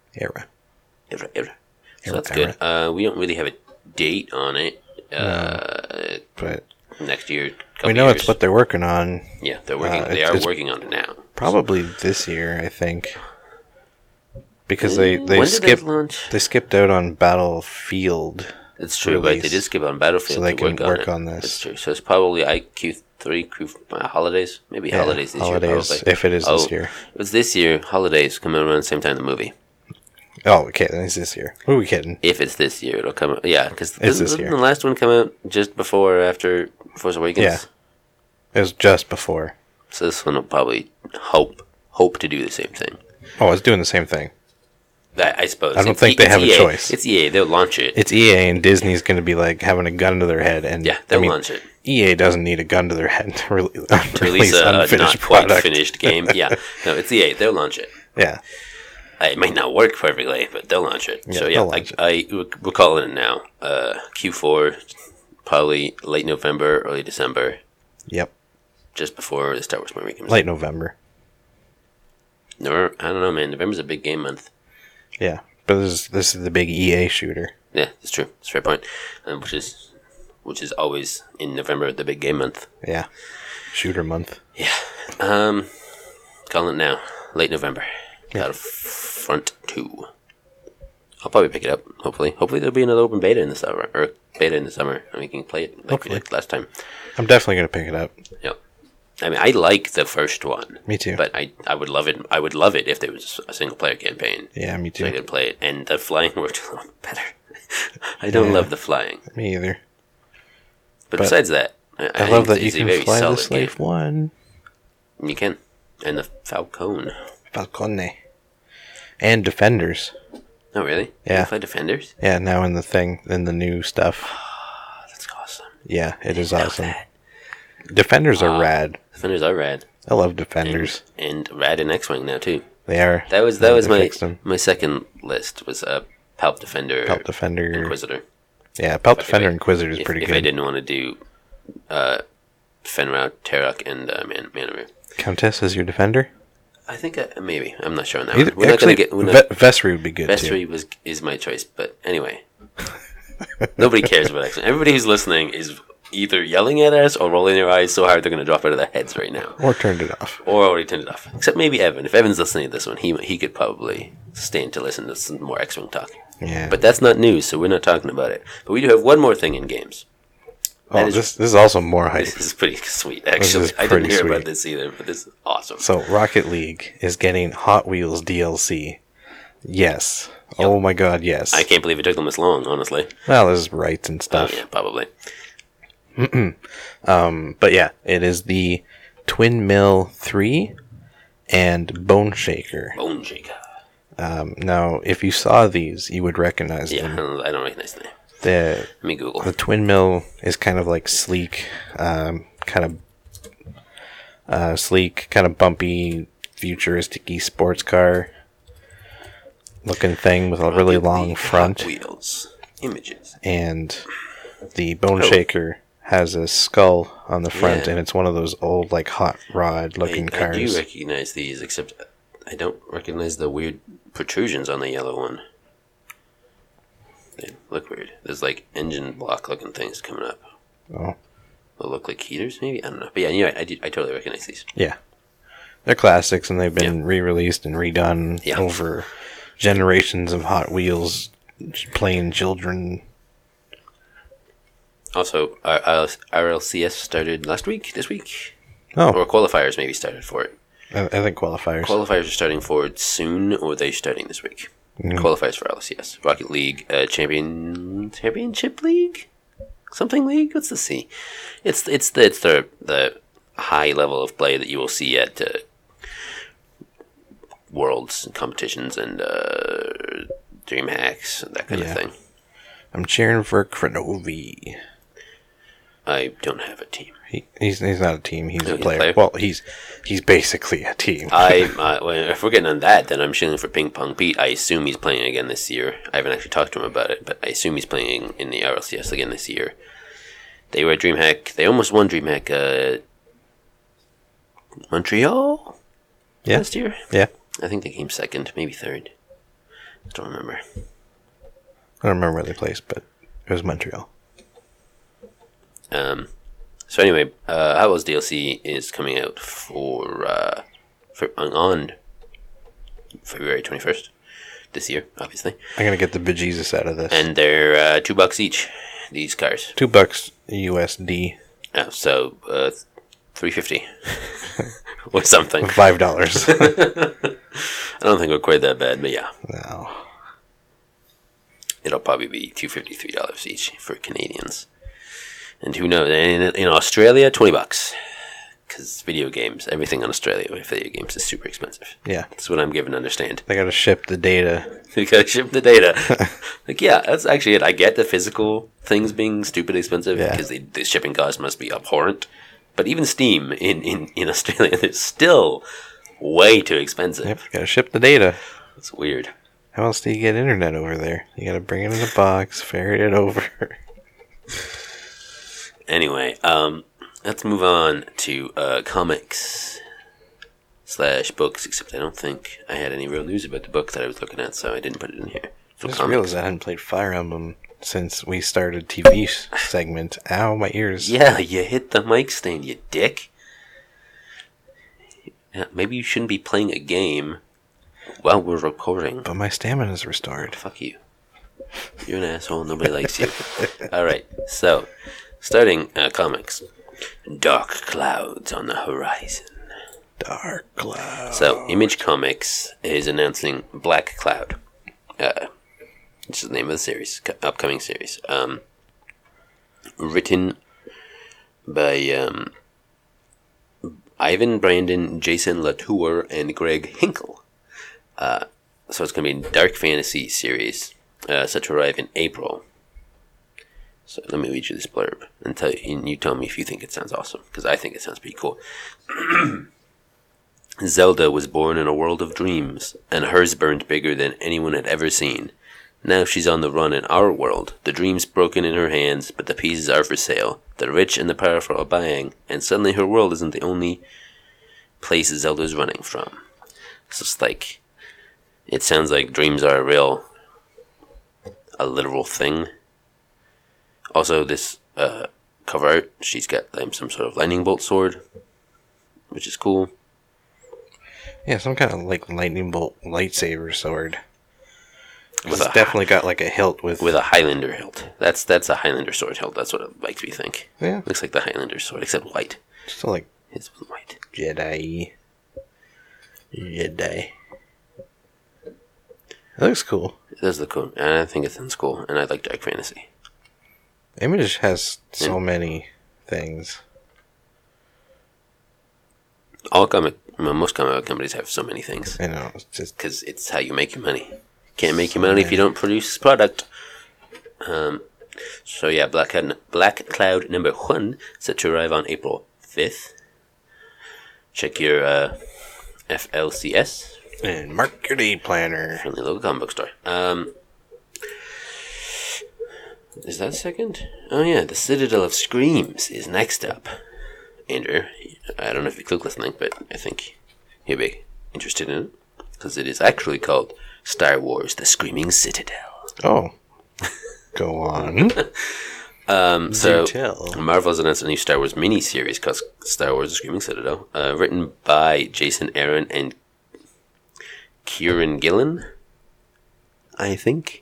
So that's good. We don't really have a date on it. But next year, we know it's what they're working on. Yeah, they're working. They are working on it now. Probably this year, I think, because they skipped out on Battlefield. It's true, right? They did skip on Battlefield, so they can work on this. It's true. So it's probably Q3 holidays, maybe holidays this year. Probably. If it is this year. If it's this year, holidays come around the same time the movie. Oh, okay, then it's this year. Who are we kidding? If it's this year, it'll come out. Yeah, because didn't the last one come out just before or after Force Awakens? Yeah, it was just before. So this one will probably hope to do the same thing. Oh, it's doing the same thing. I suppose. I don't think they have EA. a choice. It's EA. They'll launch it. It's EA, and Disney's going to be like having a gun to their head. And yeah, they'll launch it. EA doesn't need a gun to their head to release a not quite finished game. Yeah, no, it's EA. They'll launch it. Yeah. It might not work perfectly, but they'll launch it. Yeah, so yeah, we're calling it now. Q4, probably late November, early December. Yep. Just before the Star Wars movie comes. Late November. No, I don't know, man. November's a big game month. Yeah, but this is the big EA shooter. Yeah, that's true. That's a fair point. Which is always in November, the big game month. Yeah, shooter month. Yeah. Calling it now, late November. Yeah. Battlefront 2. I'll probably pick it up. Hopefully, there'll be another open beta in the summer, and we can play it like last time. I'm definitely gonna pick it up. Yep. I mean, I like the first one. Me too. But I would love it. I would love it if there was a single player campaign. Yeah, me too. So I could play it, and the flying worked a little better. I don't love the flying. Me either. But besides that, I love that you can fly the Slave game. 1. You can, and the Falcone. And Defenders. Oh really? Yeah. You can fly Defenders? Yeah, now in the new stuff. Oh, that's awesome. Yeah, it is awesome. Defenders are rad. Defenders are rad. I love Defenders. And rad in X-Wing now too. They are. That was my second list was Palp Defender. Inquisitor. Yeah, Palp Defender Inquisitor is pretty good. If I didn't want to do Fenrir, Terok, and Manamir. Countess is your defender? I think maybe. I'm not sure on that one. We're not going to get... Vesri would be good Vesri too. is my choice, but anyway. Nobody cares about X-Wing. Everybody who's listening is either yelling at us or rolling their eyes so hard they're going to drop out of their heads right now. Or turned it off. Or already turned it off. Except maybe Evan. If Evan's listening to this one, he could probably stand to listen to some more X-Wing talk. Yeah. But that's not news, so we're not talking about it. But we do have one more thing in games. This is also more hype. This is pretty sweet, actually. I didn't hear about this either, but this is awesome. So, Rocket League is getting Hot Wheels DLC. Yes. Yep. Oh my god, yes. I can't believe it took them this long, honestly. Well, there's rights and stuff. Yeah, probably. But yeah, it is the Twin Mill 3 and Bone Shaker. Bone Shaker. Now, if you saw these, you would recognize them. Yeah, I don't recognize them. Let me Google. The Twin Mill is kind of like sleek, kind of bumpy, futuristic-y sports car looking thing with a really long front. Hot Wheels images. And the Bone Shaker has a skull on the front, and it's one of those old, like, hot rod looking cars. I do recognize these, except I don't recognize the weird protrusions on the yellow one. They look weird. There's like engine block looking things coming up. Oh. They'll look like heaters, maybe? I don't know. But yeah, you're right. I totally recognize these. Yeah. They're classics, and they've been re-released and redone over generations of Hot Wheels playing children. Also, RLCS started this week. Oh. Or qualifiers maybe started for it. I think qualifiers. Qualifiers are starting for it soon, or they're starting this week. Qualifiers for LCS. Rocket League Championship League? Something league? What's the C? It's the high level of play that you will see at worlds and competitions and DreamHacks and that kind of thing. I'm cheering for Krenovi. I don't have a team. He's not a team. He's a player. Well, he's basically a team. If we're getting on that, then I'm shooting for Ping Pong Pete. I assume he's playing again this year. I haven't actually talked to him about it, but I assume he's playing in the RLCS again this year. They were at DreamHack. They almost won DreamHack Montreal last year. Yeah. I think they came second, maybe third. I don't remember. I don't remember where they placed, but it was Montreal. So anyway, Hot Wheels DLC is coming out on February 21st this year, obviously. I'm gonna get the bejesus out of this. And they're $2 each. These cars. $2 USD. So $3.50 or something. $5. I don't think we're quite that bad, but yeah. No. It'll probably be $2.50, $3 each for Canadians. And who knows? In Australia, $20. because video games, everything on Australia with video games is super expensive. Yeah. That's what I'm given to understand. They gotta ship the data. They gotta ship the data. Like, yeah, that's actually it. I get the physical things being stupid expensive because the shipping cost must be abhorrent. But even Steam in Australia, it's still way too expensive. Yep, you gotta ship the data. It's weird. How else do you get internet over there? You gotta bring it in a box, ferry it over. Anyway, let's move on to comics / books, except I don't think I had any real news about the book that I was looking at, so I didn't put it in here. So I just realized I hadn't played Fire Emblem since we started TV segment. Ow, my ears. Yeah, you hit the mic stand, you dick. Yeah, maybe you shouldn't be playing a game while we're recording. But my stamina's restored. Fuck you. You're an asshole. Nobody likes you. Alright, so, starting comics. Dark clouds on the horizon. Dark Cloud. So, Image Comics is announcing Black Cloud. Which is the name of the series, upcoming series. Written by Ivan Brandon, Jason Latour, and Greg Hinkle. So it's going to be a dark fantasy series set to arrive in April. So let me read you this blurb and you tell me if you think it sounds awesome, because I think it sounds pretty cool. Zelda was born in a world of dreams, and hers burned bigger than anyone had ever seen. Now she's on the run in our world, the dreams broken in her hands, but the pieces are for sale. The rich and the powerful are buying, and suddenly her world isn't the only place Zelda's running from. So it's like, it sounds like dreams are a literal thing. Also, this cover art, she's got some sort of lightning bolt sword, which is cool. Yeah, some kind of like lightning bolt lightsaber sword. It's definitely got like a hilt with a Highlander hilt. That's a Highlander sword hilt. That's what it makes me think. Yeah, looks like the Highlander sword, except white. Still like his was white. Jedi. It looks cool. It does look cool, and I think it sounds cool, and I like dark fantasy. Image has so many things. Most comic companies have so many things. I know, it's just because it's how you make your money. Can't make your money if you don't produce product. So yeah, Black Cloud #1 set to arrive on April 5th. Check your FLCS and mark your day planner. Friendly local comic book store. Is that second? Oh yeah, the Citadel of Screams is next up. Andrew, I don't know if you click this link, but I think you'll be interested in it, because it is actually called Star Wars: The Screaming Citadel. Oh, go on. So Marvel's announced a new Star Wars mini-series called Star Wars: The Screaming Citadel, written by Jason Aaron and Kieran Gillen, I think.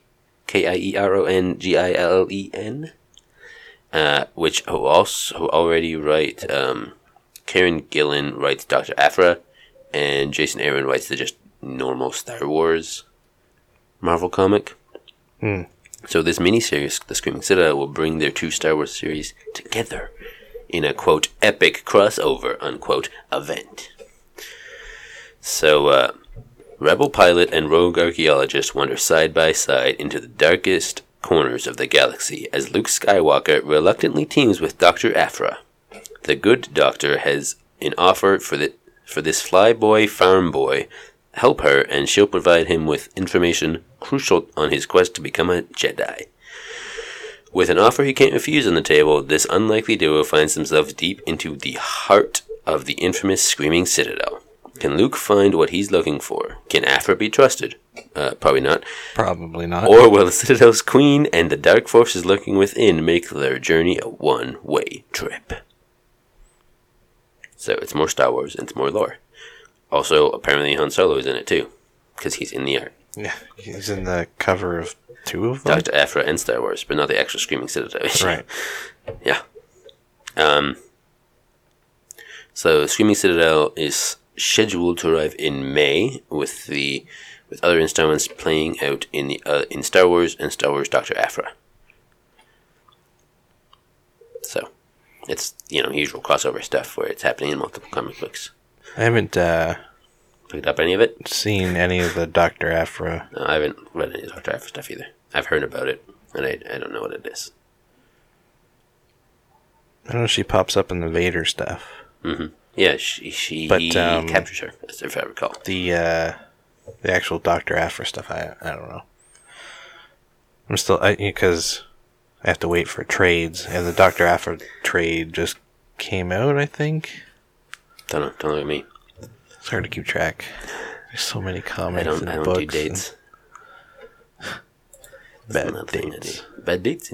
KIERONGILLEN. Who already write. Kieran Gillen writes Dr. Aphra, and Jason Aaron writes the just normal Star Wars Marvel comic. So this miniseries, The Screaming Citadel, will bring their two Star Wars series together in a, quote, epic crossover, unquote, event. So, Rebel pilot and rogue archaeologist wander side by side into the darkest corners of the galaxy as Luke Skywalker reluctantly teams with Dr. Aphra. The good doctor has an offer for this flyboy farm boy. Help her, and she'll provide him with information crucial on his quest to become a Jedi. With an offer he can't refuse on the table, this unlikely duo finds themselves deep into the heart of the infamous Screaming Citadel. Can Luke find what he's looking for? Can Aphra be trusted? Probably not. Probably not. Or will the Citadel's queen and the dark forces lurking within make their journey a one-way trip? So it's more Star Wars and it's more lore. Also, apparently Han Solo is in it too, because he's in the art. Yeah, he's in the cover of 2 of them. Dr. Aphra and Star Wars, but not the actual Screaming Citadel. Right. Yeah. So Screaming Citadel is scheduled to arrive in May, with other installments playing out in Star Wars and Star Wars Dr. Aphra. So It's, usual crossover stuff where it's happening in multiple comic books. I haven't picked up any of it? Seen any of the Dr. Aphra. No, I haven't read any of Dr. Aphra stuff either. I've heard about it, and I don't know what it is. I don't know if she pops up in the Vader stuff. Mm-hmm. Yeah, she captures her, if I recall. The actual Dr. Aphra stuff, I don't know. I'm still, because I have to wait for trades, and the Dr. Aphra trade just came out, I think. Don't look at me. It's hard to keep track. There's so many comics and books. I don't do dates. Bad dates. Bad dates?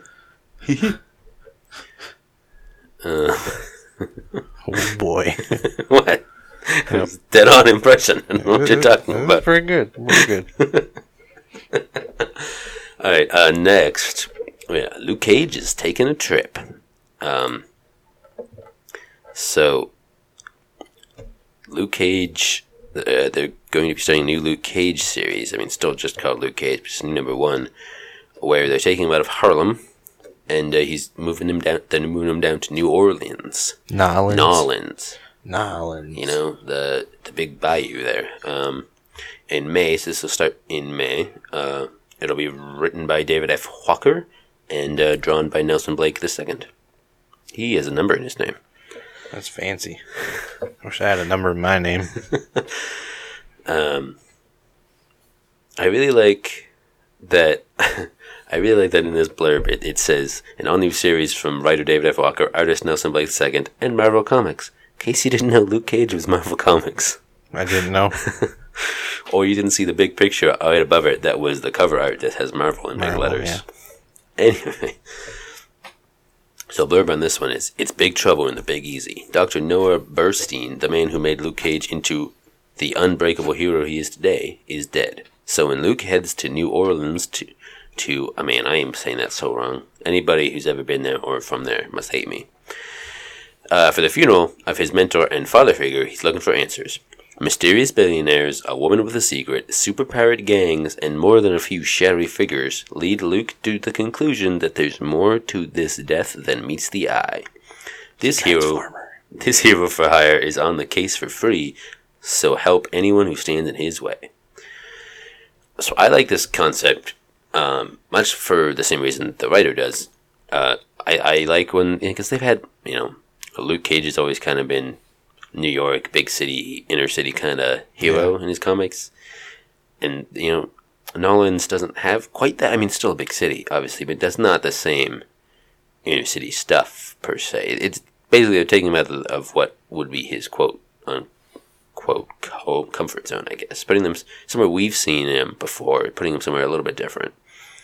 Oh boy. What? It was dead on impression. I don't know what you're talking about. Very good. Very good. Alright, next. Luke Cage is taking a trip. So, Luke Cage, they're going to be starting a new Luke Cage series. I mean, still just called Luke Cage, but it's number 1, where they're taking him out of Harlem, and he's moving him down. They're moving him down to New Orleans. Nolans. The big bayou there. In May, so this will start in May. It'll be written by David F. Walker and drawn by Nelson Blake II. He has a number in his name. That's fancy. I wish I had a number in my name. I really like that. I really like that in this blurb it says an all-new series from writer David F. Walker, artist Nelson Blake II, and Marvel Comics. In case you didn't know, Luke Cage was Marvel Comics. I didn't know. Or you didn't see the big picture right above it that was the cover art that has Marvel in big letters. Yeah. Anyway. So blurb on this one is, it's big trouble in the Big Easy. Dr. Noah Burstein, the man who made Luke Cage into the unbreakable hero he is today, is dead. So when Luke heads to New Orleans I am saying that so wrong. Anybody who's ever been there or from there must hate me. For the funeral of his mentor and father figure, he's looking for answers. Mysterious billionaires, a woman with a secret, superpowered gangs, and more than a few shadowy figures lead Luke to the conclusion that there's more to this death than meets the eye. This hero for hire is on the case for free, so help anyone who stands in his way. So I like this concept, much for the same reason the writer does. I like when, because they've had, Luke Cage has always kind of been New York, big city, inner city kind of hero in his comics. And, Nolans doesn't have quite that. I mean, still a big city, obviously, but does not the same inner city stuff, per se. It's basically they're taking him out of what would be his quote, unquote, comfort zone, I guess. Putting them somewhere we've seen him before, putting him somewhere a little bit different.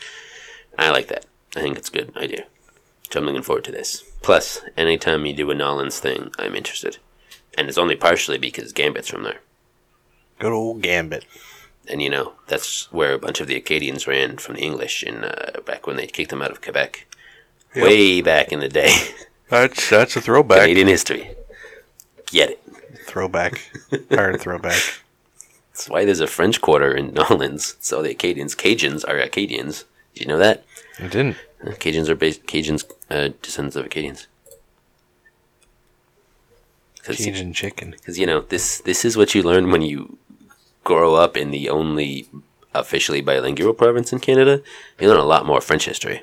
I like that. I think it's a good idea. So I'm looking forward to this. Plus, anytime you do a Nolans thing, I'm interested. And it's only partially because Gambit's from there. Good old Gambit. And that's where a bunch of the Acadians ran from the English back when they kicked them out of Quebec. Yep. Way back in the day. That's a throwback. Canadian history. Get it. Throwback. Hard throwback. That's why there's a French Quarter in Nolans. So the Cajuns are Acadians. Did you know that? I didn't. Cajuns are descendants of Acadians. Cajun chicken. Because, this is what you learn when you grow up in the only officially bilingual province in Canada. You learn a lot more French history.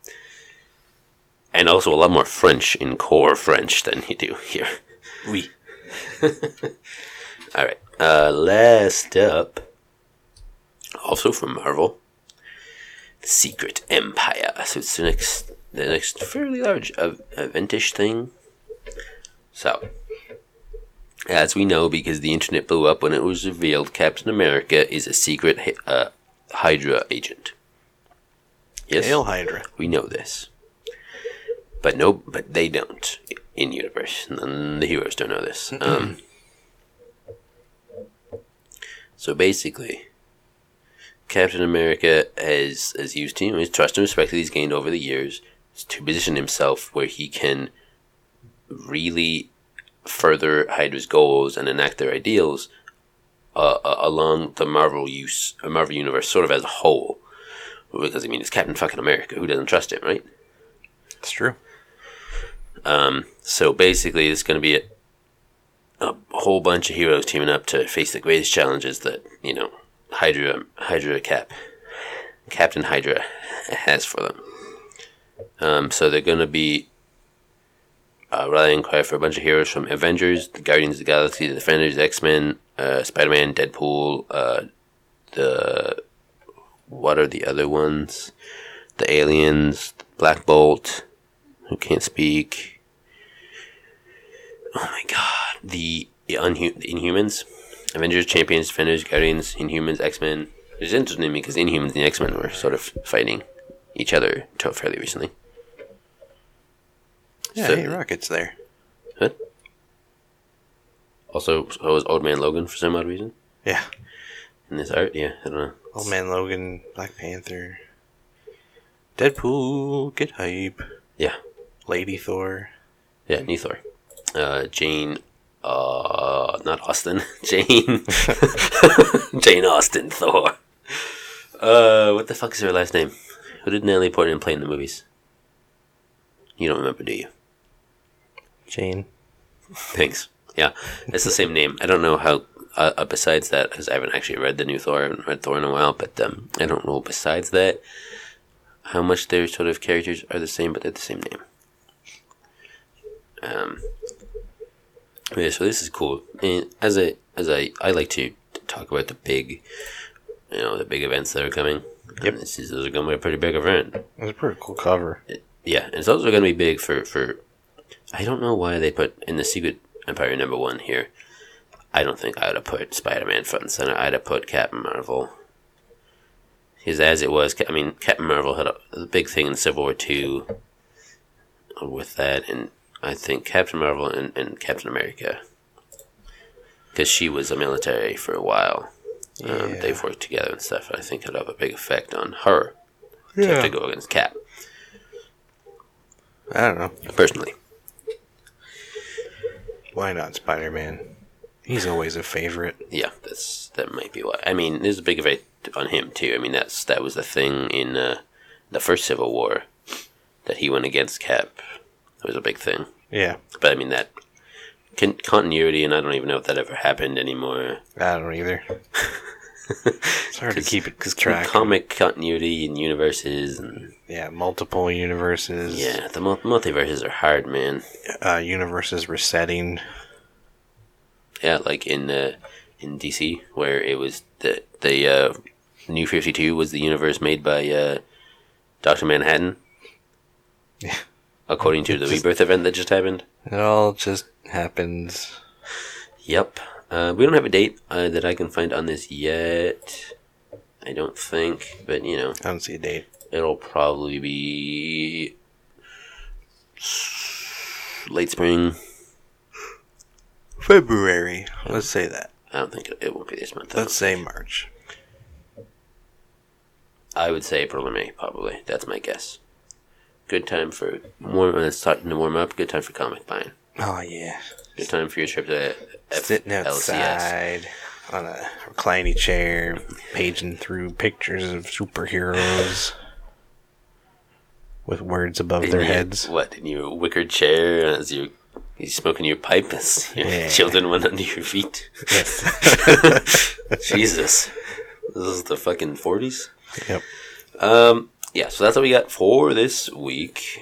And also a lot more French in core French than you do here. Oui. Alright. Last up, also from Marvel, The Secret Empire. So it's the next fairly large eventish thing. So, as we know, because the internet blew up when it was revealed, Captain America is a secret Hydra agent. Yes, Hail Hydra. We know this, but they don't in universe. None of the heroes don't know this. So basically, Captain America has used his trust and respect that he's gained over the years to position himself where he can really further Hydra's goals and enact their ideals along the Marvel universe sort of as a whole. Because, it's Captain fucking America. Who doesn't trust him, right? It's true. So basically, it's going to be a whole bunch of heroes teaming up to face the greatest challenges that, Captain Hydra has for them. So they're going to be rallying cry for a bunch of heroes from Avengers, the Guardians of the Galaxy, the Defenders, X-Men, Spider-Man, Deadpool, what are the other ones? The Aliens, Black Bolt, who can't speak. Oh my god. The Inhumans. Avengers, Champions, Defenders, Guardians, Inhumans, X-Men. It's interesting to me because Inhumans and the X-Men were sort of fighting each other until fairly recently. Yeah, so, Rocket's there. What? Also, so was Old Man Logan for some odd reason? Yeah. In this art? Yeah, I don't know. Old Man Logan, Black Panther, Deadpool, get hype. Yeah. Lady Thor. Yeah, new Thor. Jane, not Austen. Jane. Jane Austen Thor. What the fuck is her last name? Who did Natalie Portman play in the movies? You don't remember, do you? Jane. Thanks. Yeah, it's the same name. I don't know how, besides that, because I haven't actually read the new Thor, I haven't read Thor in a while, but I don't know besides that how much their sort of characters are the same, but they're the same name. Yeah, so this is cool. And as I like to talk about the big, the big events that are coming. Yep. Those are going to be a pretty big event. It's a pretty cool cover. Yeah, and it's also going to be big for I don't know why they put in the Secret Empire #1 here. I don't think I would have put Spider-Man front and center. I'd have put Captain Marvel. Because as it was, Captain Marvel had a big thing in Civil War II with that, and I think Captain Marvel and Captain America, because she was a military for a while. Yeah. They've worked together and stuff. I think it'll have a big effect on her to go against Cap. I don't know. Personally. Why not Spider-Man? He's always a favorite. Yeah, that might be why. There's a big effect on him too. That was the thing in the first Civil War, that he went against Cap. It was a big thing. Yeah. But that continuity, and I don't even know if that ever happened anymore. I don't either. It's hard to keep it track. Comic continuity and universes and multiple universes. Yeah, the multiverses are hard, man. Universes resetting. Yeah, like in DC, where it was the New 52 was the universe made by Dr. Manhattan. Yeah. According to the rebirth event that just happened. It all just happens. Yep. We don't have a date that I can find on this yet. I don't think, but I don't see a date. It'll probably be late spring. February. Let's say that. I don't think it won't be this month. Let's say March. I would say April or May, probably. That's my guess. Good time for when it's starting to warm up. Good time for comic buying. Oh yeah. Good time for your trip to sitting outside on a reclining chair, paging through pictures of superheroes with words above their heads. What, in your wicker chair as you're smoking your pipe as your children went under your feet? Yes. Jesus. This is the fucking 40s? Yep. Yeah, so that's what we got for this week.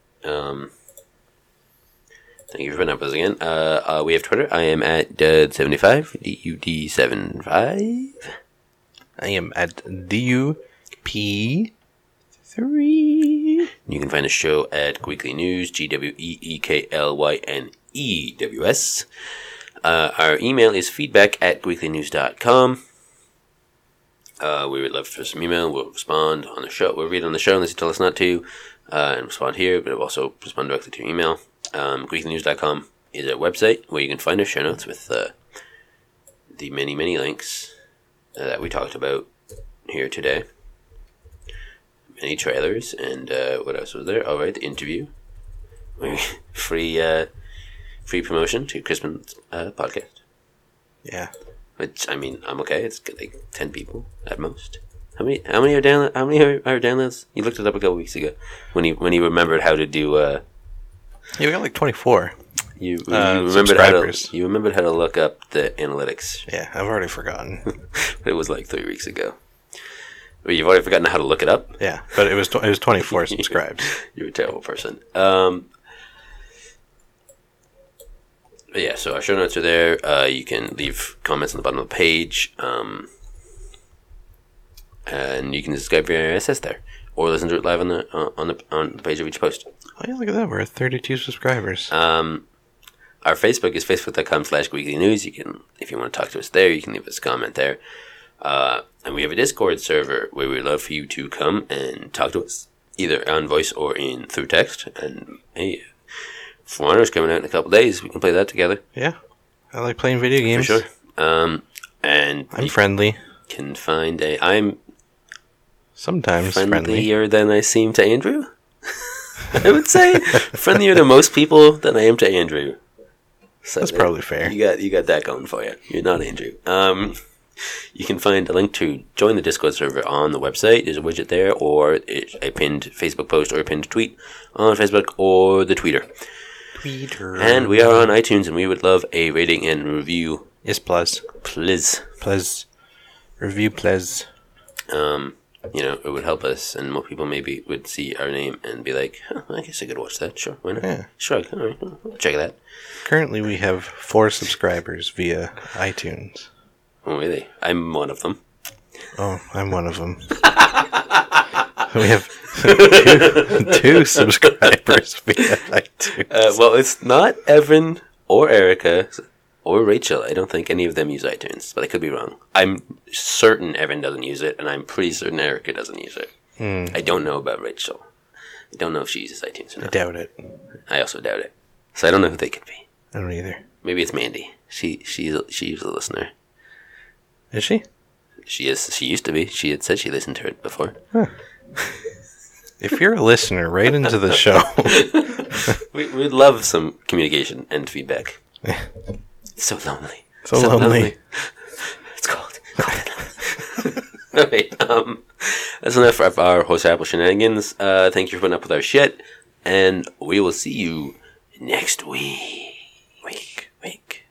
Thank you for putting up with us again. We have Twitter. I am at Dud75, DUD75. I am at DUP3. You can find the show at Weekly News, GWEEKLYNEWS. Our email is feedback@weeklynews.com. We would love for some email. We'll respond on the show. We'll read on the show unless you tell us not to, and respond here, but we'll also respond directly to your email. GreekNews.com is our website where you can find our show notes with the many, many links that we talked about here today. Many trailers, and what else was there? All right, the interview. Free promotion to Crispin's podcast. Yeah. Which, I'm okay. It's like 10 people at most. How many are downloads? You looked it up a couple weeks ago when he remembered how to do Yeah, we got like 24. You remembered how to look up the analytics. Yeah, I've already forgotten. It was like 3 weeks ago. But you've already forgotten how to look it up? Yeah, but it was 24 subscribes. You're a terrible person. But yeah, so our show notes are there. You can leave comments on the bottom of the page. And you can subscribe via RSS there. Or listen to it live on the page of each post. Oh yeah, look at that. We're at 32 subscribers. Our Facebook is facebook.com/weeklynews. You can, if you want to talk to us there, you can leave us a comment there. And we have a Discord server where we'd love for you to come and talk to us, either on voice or through text. And hey, For Honor's coming out in a couple days. We can play that together. Yeah, I like playing video games. For sure. And I'm friendly. Can find I'm sometimes friendlier than I seem to Andrew. I would say friendlier to most people than I am to Andrew. So that's probably fair. You got that going for you. You're not Andrew. You can find a link to join the Discord server on the website. There's a widget there, or a pinned Facebook post or a pinned tweet on Facebook or the Twitter. And we are on iTunes, and we would love a rating and review. Yes, please. Please. Review, please. It would help us, and more people maybe would see our name and be like, I guess I could watch that. Sure, why not? Yeah. Shrug. All right, I'll check that. Currently, we have 4 subscribers via iTunes. Oh, really? I'm one of them. Oh, I'm one of them. We have two subscribers via iTunes. Well, it's not Evan or Erica or Rachel. I don't think any of them use iTunes, but I could be wrong. I'm certain Evan doesn't use it, and I'm pretty certain Erica doesn't use it. I don't know about Rachel. I don't know if she uses iTunes or not. I doubt it. I also doubt it. So I don't know who they could be. I don't either. Maybe it's Mandy. She's a listener. Is she? She is. She used to be. She had said she listened to it before. Huh. If you're a listener, write into the show. We'd love some communication and feedback. It's so lonely. So lonely. It's cold. Okay, that's enough of our Horse Apple shenanigans. Thank you for putting up with our shit, and we will see you next week. Week.